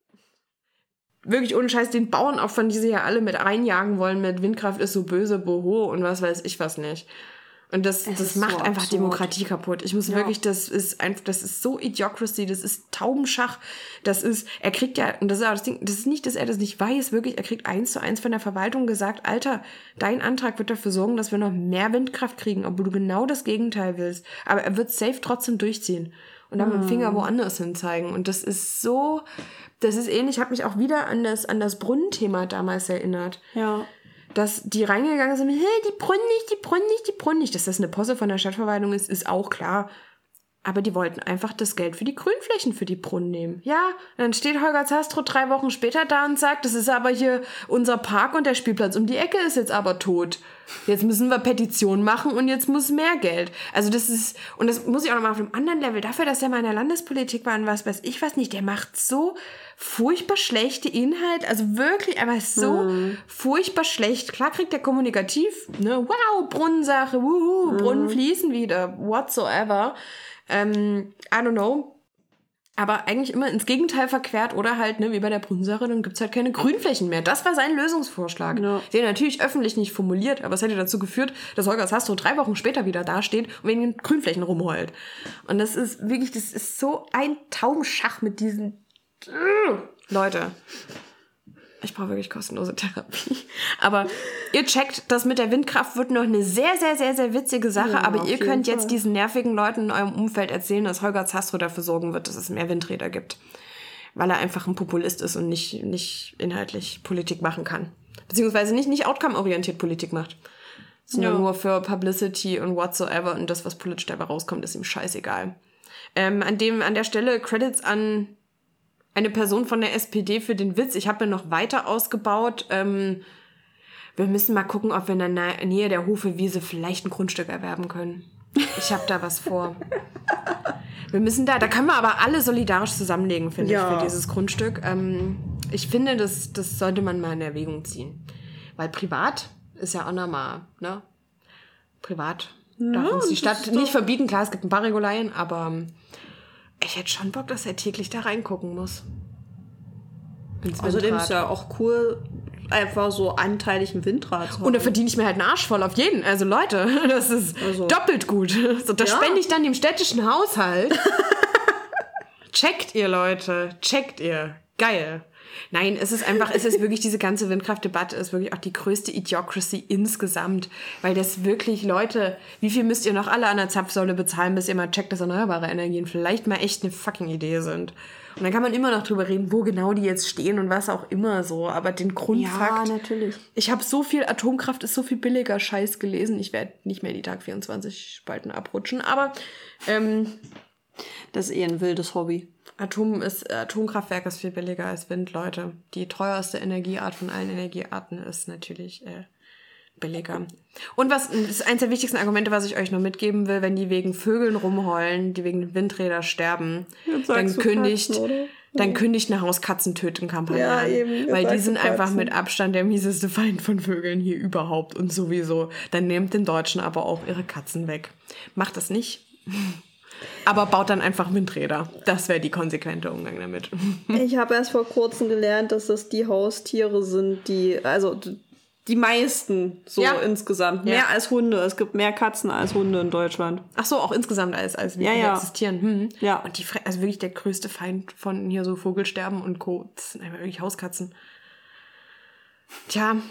wirklich ohne Scheiß, den Bauernopfern, die sie ja alle mit einjagen wollen, mit Windkraft ist so böse, boho und was weiß ich was nicht. Und das macht so einfach absurd. Demokratie kaputt. Ich muss wirklich, das ist so Idiocracy, das ist Taubenschach, er kriegt ja, und das ist auch das Ding, das ist nicht, dass er das nicht weiß, wirklich, er kriegt 1:1 von der Verwaltung gesagt, Alter, dein Antrag wird dafür sorgen, dass wir noch mehr Windkraft kriegen, obwohl du genau das Gegenteil willst. Aber er wird safe trotzdem durchziehen und dann mit dem Finger woanders hin zeigen. Und das ist ähnlich, ich habe mich auch wieder an das Brunnenthema damals erinnert. Ja. Dass die reingegangen sind, hey, die Brunnen nicht. Dass das eine Posse von der Stadtverwaltung ist auch klar. Aber die wollten einfach das Geld für die Grünflächen für die Brunnen nehmen. Ja, dann steht Holger Zastrow 3 Wochen später da und sagt, das ist aber hier unser Park und der Spielplatz um die Ecke ist jetzt aber tot. Jetzt müssen wir Petitionen machen und jetzt muss mehr Geld. Also und das muss ich auch nochmal auf einem anderen Level, dafür, dass der mal in der Landespolitik war und was weiß ich was nicht, der macht so furchtbar schlechte Inhalte, also wirklich einfach so furchtbar schlecht. Klar kriegt der kommunikativ, ne, wow, Brunnensache, Brunnen fließen wieder, whatsoever. I don't know. Aber eigentlich immer ins Gegenteil verquert oder halt, ne, wie bei der Brunnensache, dann gibt's halt keine Grünflächen mehr. Das war sein Lösungsvorschlag. Ja. Den er natürlich öffentlich nicht formuliert, aber es hätte dazu geführt, dass Holger Zastrow 3 Wochen später wieder dasteht und wegen den Grünflächen rumheult. Und das ist so ein Taubenschach mit diesen Leute. Ich brauche wirklich kostenlose Therapie. Aber ihr checkt, das mit der Windkraft wird noch eine sehr, sehr, sehr, sehr witzige Sache. Ja, aber ihr könnt jetzt diesen nervigen Leuten in eurem Umfeld erzählen, dass Holger Zastrow dafür sorgen wird, dass es mehr Windräder gibt. Weil er einfach ein Populist ist und nicht inhaltlich Politik machen kann. Beziehungsweise nicht outcome-orientiert Politik macht. Sondern nur für Publicity und whatsoever. Und das, was politisch dabei rauskommt, ist ihm scheißegal. An der Stelle Credits an eine Person von der SPD für den Witz. Ich habe mir noch weiter ausgebaut. Wir müssen mal gucken, ob wir in der Nähe der Hofe-Wiese vielleicht ein Grundstück erwerben können. Ich habe da was vor. Wir müssen da können wir aber alle solidarisch zusammenlegen, finde ich, für dieses Grundstück. Ich finde, das sollte man mal in Erwägung ziehen. Weil privat ist ja auch nochmal, ne? Privat darf uns die Stadt nicht verbieten. Klar, es gibt ein paar Regularien, aber ich hätte schon Bock, dass er täglich da reingucken muss. Außerdem ist ja auch cool, einfach so anteilig ein Windrad zu haben. Und da verdiene ich mir halt einen Arsch voll auf jeden. Also Leute, das ist doppelt gut. So, das spende ich dann dem städtischen Haushalt. Checkt ihr, Leute. Checkt ihr. Geil. Nein, es ist wirklich, diese ganze Windkraftdebatte ist wirklich auch die größte Idiocracy insgesamt. Weil das wirklich, Leute, wie viel müsst ihr noch alle an der Zapfsäule bezahlen, bis ihr mal checkt, dass erneuerbare Energien vielleicht mal echt eine fucking Idee sind. Und dann kann man immer noch drüber reden, wo genau die jetzt stehen und was auch immer so. Aber den Grundfakt... Ja, natürlich. Ich habe so viel, Atomkraft ist so viel billiger Scheiß gelesen. Ich werde nicht mehr die Tag 24 Spalten abrutschen. Aber das ist eher ein wildes Hobby. Atomkraftwerk ist viel billiger als Wind, Leute. Die teuerste Energieart von allen Energiearten ist natürlich billiger. Und das ist eins der wichtigsten Argumente, was ich euch noch mitgeben will, wenn die wegen Vögeln rumheulen, die wegen Windräder sterben, dann kündigt eine Hauskatzentöten-Kampagne an. Eben, weil die sind einfach mit Abstand der mieseste Feind von Vögeln hier überhaupt und sowieso. Dann nehmt den Deutschen aber auch ihre Katzen weg. Macht das nicht. Aber baut dann einfach Windräder. Das wäre die konsequente Umgang damit. Ich habe erst vor kurzem gelernt, dass das die Haustiere sind, die meisten insgesamt. Mehr als Hunde. Es gibt mehr Katzen als Hunde in Deutschland. Ach so, auch insgesamt als wir existieren. Ja. Und also wirklich der größte Feind von hier so Vogelsterben und Co. Das sind einfach wirklich Hauskatzen. Tja,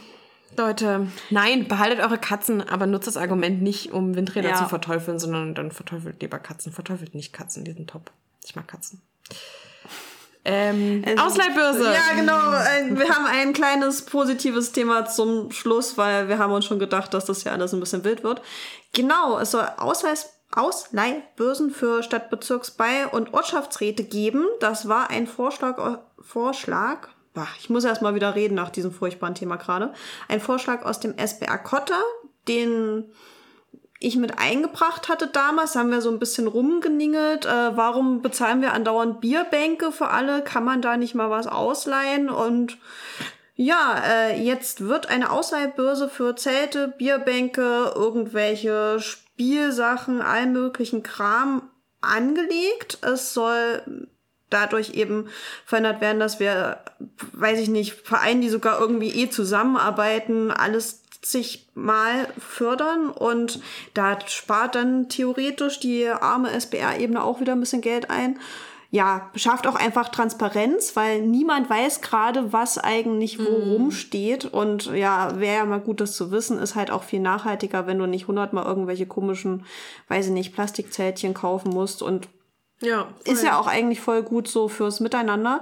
Leute, nein, behaltet eure Katzen, aber nutzt das Argument nicht, um Windräder zu verteufeln, sondern dann verteufelt lieber Katzen. Verteufelt nicht Katzen, die sind top. Ich mag Katzen. Ausleihbörse. Ja, genau. Wir haben ein kleines positives Thema zum Schluss, weil wir haben uns schon gedacht, dass das ja alles ein bisschen wild wird. Genau, es soll Ausleihbörsen für Stadtbezirksbei- und Ortschaftsräte geben. Das war ein Vorschlag. Ich muss erst mal wieder reden nach diesem furchtbaren Thema gerade. Ein Vorschlag aus dem SBR Kotter, den ich mit eingebracht hatte damals, haben wir so ein bisschen rumgeningelt. Warum bezahlen wir andauernd Bierbänke für alle? Kann man da nicht mal was ausleihen? Und ja, jetzt wird eine Ausleihbörse für Zelte, Bierbänke, irgendwelche Spielsachen, allen möglichen Kram angelegt. Es soll dadurch eben verhindert werden, dass wir, weiß ich nicht, Vereine, die sogar irgendwie zusammenarbeiten, alles sich mal fördern, und da spart dann theoretisch die arme SBR-Ebene auch wieder ein bisschen Geld ein. Ja, schafft auch einfach Transparenz, weil niemand weiß gerade, was eigentlich wo rumsteht. Und ja, wäre ja mal gut, das zu wissen, ist halt auch viel nachhaltiger, wenn du nicht 100-mal irgendwelche komischen, weiß ich nicht, Plastikzeltchen kaufen musst. Und ja, ist ja auch eigentlich voll gut so fürs Miteinander.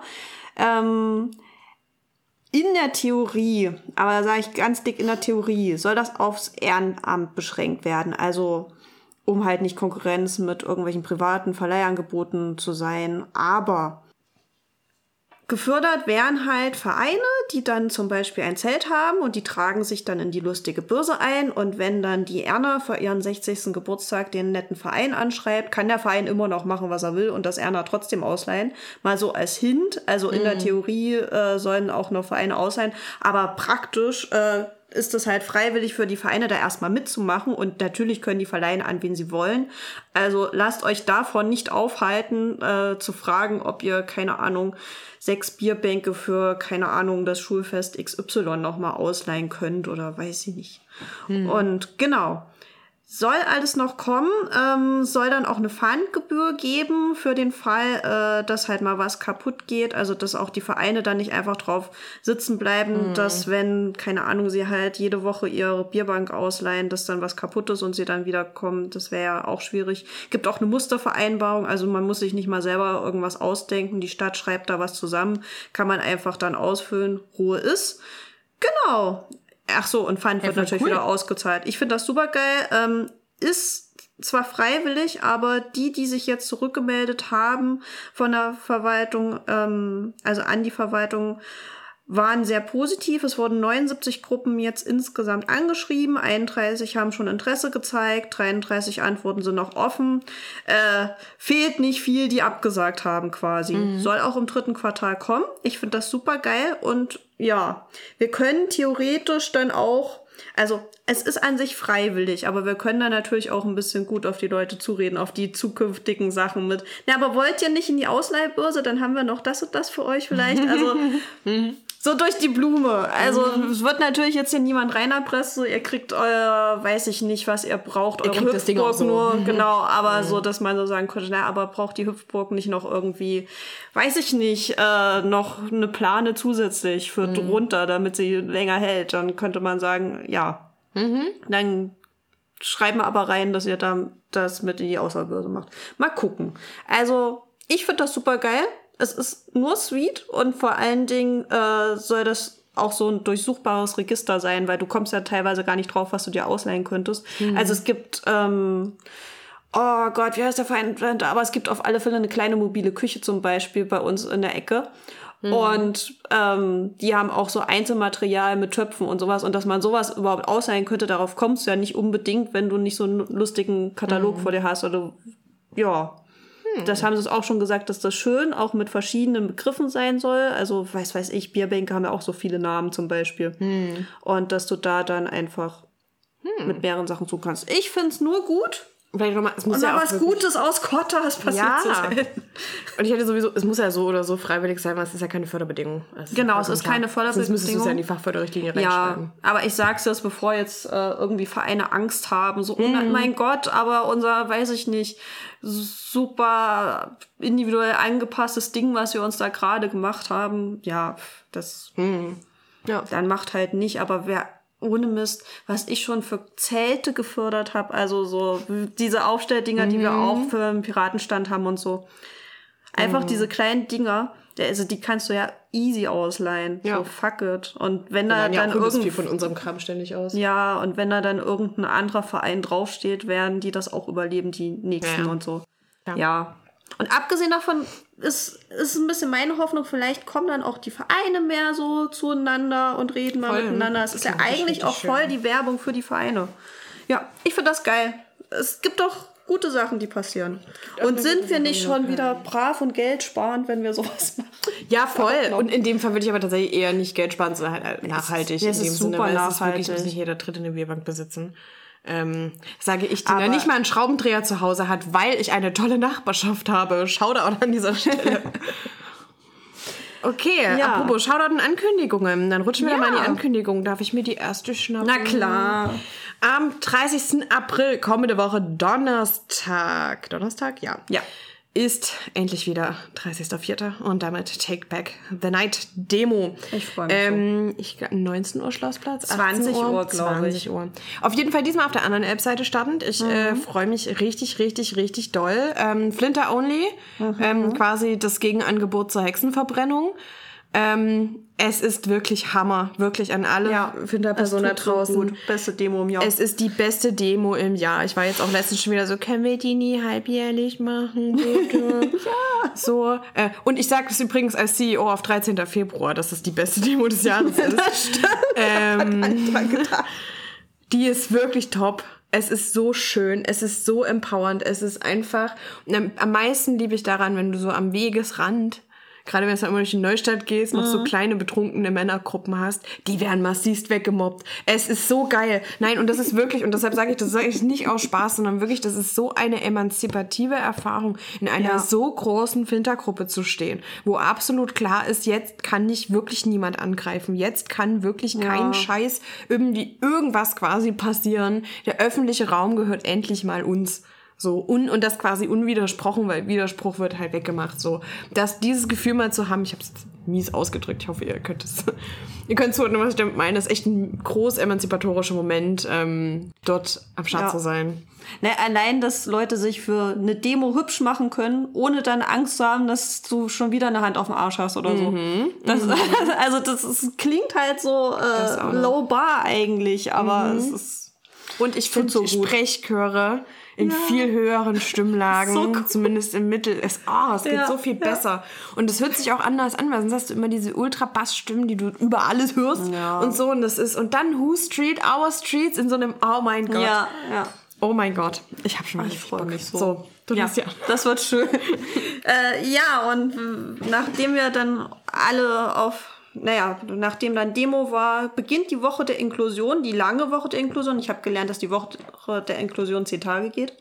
In der Theorie, aber da sage ich ganz dick in der Theorie, soll das aufs Ehrenamt beschränkt werden. Also um halt nicht Konkurrenz mit irgendwelchen privaten Verleihangeboten zu sein. Aber gefördert werden halt Vereine, die dann zum Beispiel ein Zelt haben und die tragen sich dann in die lustige Börse ein. Und wenn dann die Erna für ihren 60. Geburtstag den netten Verein anschreibt, kann der Verein immer noch machen, was er will und das Erna trotzdem ausleihen. Mal so als Hint. Also in der Theorie sollen auch noch Vereine ausleihen. Aber praktisch ist es halt freiwillig für die Vereine, da erstmal mitzumachen. Und natürlich können die verleihen an, wen sie wollen. Also lasst euch davon nicht aufhalten, zu fragen, ob ihr, keine Ahnung, 6 Bierbänke für, keine Ahnung, das Schulfest XY nochmal ausleihen könnt oder weiß ich nicht. Und genau. Soll alles noch kommen, soll dann auch eine Pfandgebühr geben für den Fall, dass halt mal was kaputt geht. Also, dass auch die Vereine dann nicht einfach drauf sitzen bleiben, dass wenn, keine Ahnung, sie halt jede Woche ihre Bierbank ausleihen, dass dann was kaputt ist und sie dann wieder kommen. Das wäre ja auch schwierig. Gibt auch eine Mustervereinbarung, also man muss sich nicht mal selber irgendwas ausdenken. Die Stadt schreibt da was zusammen, kann man einfach dann ausfüllen, Ruhe ist. Genau. Ach so, und Pfand wird natürlich wieder ausgezahlt. Ich finde das super geil. Ist zwar freiwillig, aber die sich jetzt zurückgemeldet haben von der Verwaltung, also an die Verwaltung, waren sehr positiv. Es wurden 79 Gruppen jetzt insgesamt angeschrieben. 31 haben schon Interesse gezeigt. 33 Antworten sind noch offen. Fehlt nicht viel, die abgesagt haben quasi. Soll auch im 3. Quartal kommen. Ich finde das super geil. Und ja, wir können theoretisch dann auch, also es ist an sich freiwillig, aber wir können dann natürlich auch ein bisschen gut auf die Leute zureden, auf die zukünftigen Sachen mit. Na, aber wollt ihr nicht in die Ausleihbörse? Dann haben wir noch das und das für euch vielleicht. Also so durch die Blume. Also es wird natürlich jetzt hier niemand reinerpresst. So, ihr kriegt euer, weiß ich nicht, was ihr braucht, eure Hüpfburg so. Nur, genau, aber so, dass man so sagen könnte, na, aber braucht die Hüpfburg nicht noch irgendwie, weiß ich nicht, noch eine Plane zusätzlich für drunter, damit sie länger hält. Dann könnte man sagen, ja, dann schreiben wir aber rein, dass ihr da das mit in die Auswahlbörse macht. Mal gucken. Also, ich finde das super geil. Es ist nur sweet und vor allen Dingen soll das auch so ein durchsuchbares Register sein, weil du kommst ja teilweise gar nicht drauf, was du dir ausleihen könntest. Also es gibt, oh Gott, wie heißt der Verein? Aber es gibt auf alle Fälle eine kleine mobile Küche zum Beispiel bei uns in der Ecke. Und die haben auch so Einzelmaterial mit Töpfen und sowas. Und dass man sowas überhaupt ausleihen könnte, darauf kommst du ja nicht unbedingt, wenn du nicht so einen lustigen Katalog vor dir hast. Oder ja, das haben sie auch schon gesagt, dass das schön auch mit verschiedenen Begriffen sein soll. Also weiß ich, Bierbänke haben ja auch so viele Namen zum Beispiel. Und dass du da dann einfach mit mehreren Sachen suchen kannst. Ich find's nur gut. Vielleicht noch mal, es muss und ja mal auch was Gutes aus Kotters passiert zu sein. Und ich hätte sowieso, es muss ja so oder so freiwillig sein, weil es ist ja keine Förderbedingung. Genau, es ist keine Förderbedingung. Sonst müsstest du es ja in die Fachförderrichtlinie reinschreiben. Ja, aber ich sag's jetzt, bevor jetzt irgendwie Vereine Angst haben. So, mein Gott, aber unser, weiß ich nicht, super individuell angepasstes Ding, was wir uns da gerade gemacht haben, ja, das dann macht halt nicht. Aber ohne Mist, was ich schon für Zelte gefördert habe, also so diese Aufstelldinger, die wir auch für einen Piratenstand haben und so. Einfach diese kleinen Dinger, also die kannst du ja easy ausleihen. Ja. So, fuck it. Und wenn Wir da leihen ja dann auch viel von unserem Kram ständig aus. ja, und wenn da dann irgendein anderer Verein draufsteht, werden die das auch überleben, die nächsten Ja. und so. Ja. Ja. Und abgesehen davon ist ein bisschen meine Hoffnung, vielleicht kommen dann auch die Vereine mehr so zueinander und reden mal Voll. miteinander. Es ist ja Das ist eigentlich richtig auch voll schön. die Werbung für die Vereine. Ja, ich finde das geil. Es gibt doch gute Sachen, die passieren. Und sind wir nicht schon wieder brav und geldsparend, wenn wir sowas machen? Ja, voll. Und in dem Fall würde ich aber tatsächlich eher nicht Geld sparen, sondern halt nachhaltig. Ja, es in dem ist Sinne, super weil es ist wirklich, nachhaltig. muss nicht jeder Dritte eine Bierbank besitzen. Sage ich, die Aber- noch nicht mal einen Schraubendreher zu Hause hat, weil ich eine tolle Nachbarschaft habe. Shoutout an dieser Stelle. Okay, Ja. apropos Shoutout und Ankündigungen. Dann rutschen wir Ja. mal in die Ankündigung. Darf ich mir die erste schnappen? Na klar. Am 30. April, kommende Woche, Donnerstag. Donnerstag? Ja. Ja. Ist endlich wieder 30.04. und damit Take Back the Night Demo. Ich freu mich Ich glaube, 19 Uhr Schlossplatz. 20 Uhr, glaube ich. 20 Uhr. Auf jeden Fall diesmal auf der anderen App-Seite startend. Ich freue mich richtig, richtig, richtig doll. Flinter Only, quasi das Gegenangebot zur Hexenverbrennung. Es ist wirklich Hammer, wirklich an alle Flinter-Personen da draußen. Gut. Beste Demo im Jahr. Es ist die beste Demo im Jahr. Ich war jetzt auch letztens schon wieder so, können wir die nie halbjährlich machen, bitte? Ja. So. Und ich sage es übrigens als CEO auf 13. Februar, dass es die beste Demo des Jahres ist. Das stimmt. Die ist wirklich top. Es ist so schön, es ist so empowernd, es ist einfach... Am meisten liebe ich daran, wenn du so am Wegesrand... Gerade wenn du immer durch die Neustadt gehst, noch so kleine betrunkene Männergruppen hast, die werden massivst weggemobbt. Es ist so geil. Nein, und das ist wirklich, und deshalb sage ich, das sage ich nicht aus Spaß, sondern wirklich, das ist so eine emanzipative Erfahrung, in einer so großen Flintergruppe zu stehen, wo absolut klar ist, jetzt kann nicht wirklich niemand angreifen. Jetzt kann wirklich kein Scheiß irgendwie irgendwas quasi passieren. Der öffentliche Raum gehört endlich mal uns. So, und das quasi unwidersprochen, weil Widerspruch wird halt weggemacht. So, dieses Gefühl mal zu haben, ich habe es mies ausgedrückt, ich hoffe, ihr könnt zuhören, was ich damit meine. Das ist echt ein groß emanzipatorischer Moment, dort am Start zu sein. Na, allein, dass Leute sich für eine Demo hübsch machen können, ohne dann Angst zu haben, dass du schon wieder eine Hand auf dem Arsch hast oder so. Das klingt halt so low bar eigentlich, aber es ist... Und ich finde so so gut. Sprechchöre in viel höheren Stimmlagen, So cool. zumindest im Mittel. Es geht so viel besser. Und es hört sich auch anders an, weil sonst hast du immer diese Ultra-Bass-Stimmen, die du über alles hörst und so. Und dann Who Street, Our Streets in so einem, oh mein Gott. Ja. Oh mein Gott. Ich habe schon mal Ich freue mich so. So, du Ja, bist ja. das wird schön. Und nachdem wir dann alle nachdem dann Demo war, beginnt die Woche der Inklusion, die lange Woche der Inklusion. Ich habe gelernt, dass die Woche der Inklusion 10 Tage geht.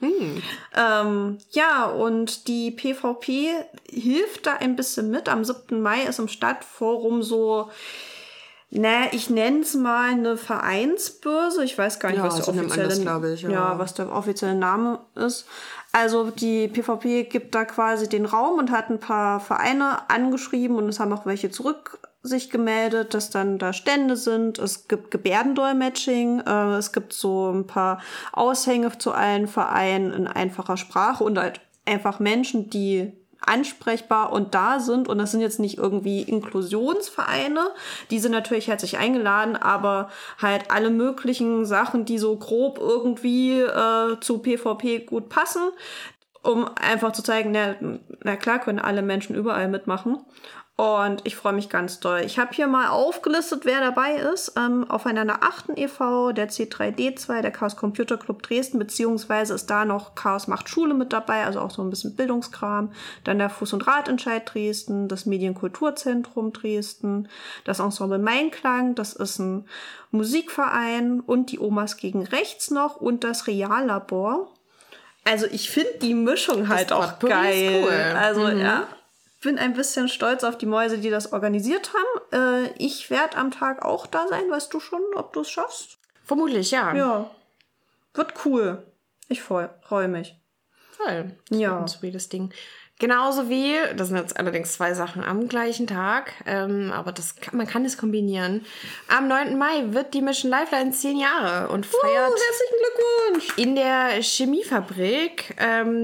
Und die PvP hilft da ein bisschen mit. Am 7. Mai ist im Stadtforum so, ich nenne es mal eine Vereinsbörse. Ich weiß gar nicht, was der so nennt man das, glaub ich, was der offizielle Name ist. Also die PvP gibt da quasi den Raum und hat ein paar Vereine angeschrieben und es haben auch welche zurück sich gemeldet, dass dann da Stände sind. Es gibt Gebärdendolmetsching, es gibt so ein paar Aushänge zu allen Vereinen in einfacher Sprache und halt einfach Menschen, die ansprechbar und da sind. Und das sind jetzt nicht irgendwie Inklusionsvereine, die sind natürlich herzlich eingeladen, aber halt alle möglichen Sachen, die so grob irgendwie zu PvP gut passen, um einfach zu zeigen, na klar können alle Menschen überall mitmachen. Und ich freue mich ganz doll. Ich habe hier mal aufgelistet, wer dabei ist. Auf einer 8. e.V., der C3D2, der Chaos Computer Club Dresden, beziehungsweise ist da noch Chaos macht Schule mit dabei, also auch so ein bisschen Bildungskram. Dann der Fuß- und Radentscheid Dresden, das Medienkulturzentrum Dresden, das Ensemble Meinklang, das ist ein Musikverein und die Omas gegen Rechts noch und das Reallabor. Also ich finde die Mischung halt auch geil. Cool. Also bin ein bisschen stolz auf die Mäuse, die das organisiert haben. Ich werde am Tag auch da sein. Weißt du schon, ob du es schaffst? Vermutlich, ja. Ja. Wird cool. Ich freu mich. Voll. Ja. Ein sweetes Ding. Genauso wie, das sind jetzt allerdings 2 Sachen am gleichen Tag, aber man kann es kombinieren. Am 9. Mai wird die Mission Lifeline 10 Jahre und feiert Herzlichen Glückwunsch! in der Chemiefabrik,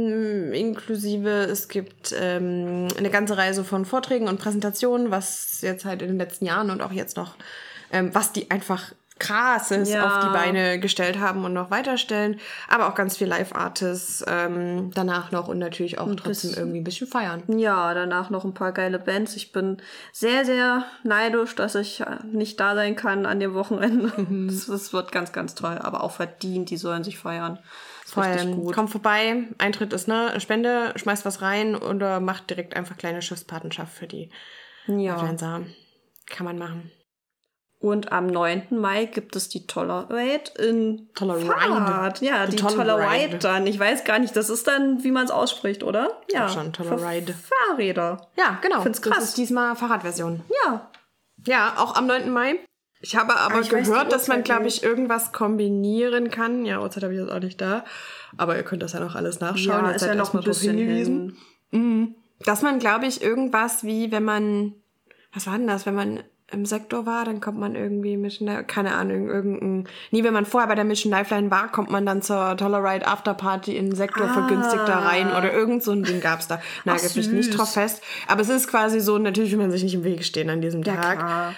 inklusive es gibt eine ganze Reihe von Vorträgen und Präsentationen, was jetzt halt in den letzten Jahren und auch jetzt noch, was die einfach Krasses auf die Beine gestellt haben und noch weiterstellen, aber auch ganz viel Live-Artists danach noch und natürlich auch trotzdem irgendwie ein bisschen feiern. Ja, danach noch ein paar geile Bands. Ich bin sehr, sehr neidisch, dass ich nicht da sein kann an dem Wochenende. Das wird ganz, ganz toll, aber auch verdient, die sollen sich feiern. Vor allem, kommt vorbei, Eintritt ist Spende, schmeißt was rein oder macht direkt einfach kleine Schiffspatenschaft für die Influencer. Kann man machen. Und am 9. Mai gibt es die Tolleride in Tolleride. Ja, die Tolleride dann. Ich weiß gar nicht, das ist dann, wie man es ausspricht, oder? Ja, schon Tolleride. Fahrräder. Ja, genau. Find's krass. Das ist diesmal Fahrradversion. Ja. Ja, auch am 9. Mai. Ich habe aber gehört, dass man, glaube ich, irgendwas kombinieren kann. Ja, Uhrzeit habe ich jetzt auch nicht da. Aber ihr könnt das ja noch alles nachschauen. Ja, ist ja noch ein bisschen hingewiesen. Dass man, glaube ich, irgendwas wie, wenn man, was war denn das, wenn man im Sektor war, dann kommt man irgendwie keine Ahnung, wenn man vorher bei der Mission Lifeline war, kommt man dann zur Tolleride Afterparty in den Sektor vergünstigt da rein oder irgend so ein Ding gab's da. Nagelt mich nicht drauf fest. Aber es ist quasi so, natürlich will man sich nicht im Weg stehen an diesem Tag. Klar.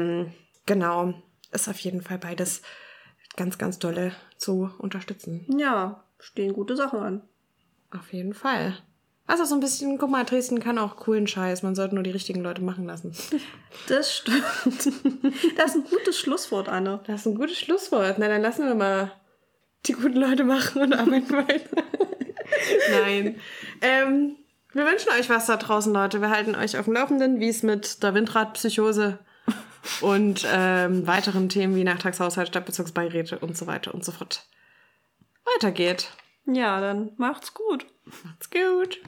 Genau. Ist auf jeden Fall beides ganz, ganz dolle zu unterstützen. Ja, stehen gute Sachen an. Auf jeden Fall. Also so ein bisschen, guck mal, Dresden kann auch coolen Scheiß. Man sollte nur die richtigen Leute machen lassen. Das stimmt. Das ist ein gutes Schlusswort, Anne. Das ist ein gutes Schlusswort. Na, dann lassen wir mal die guten Leute machen und arbeiten weiter. Nein. Wir wünschen euch was da draußen, Leute. Wir halten euch auf dem Laufenden, wie es mit der Windradpsychose und weiteren Themen wie Nachtragshaushalt, Stadtbezirksbeiräte und so weiter und so fort weitergeht. Ja, dann macht's gut. Macht's gut.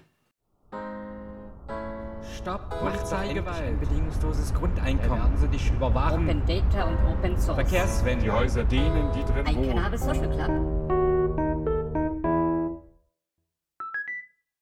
Stopp, Polizeigewalt, bedingungsloses Grundeinkommen. Werden sie dich überwachen. Open Data und Open Source. Verkehrswende. Die Häuser denen, die drin Ein wohnen. Cannabis Social Club.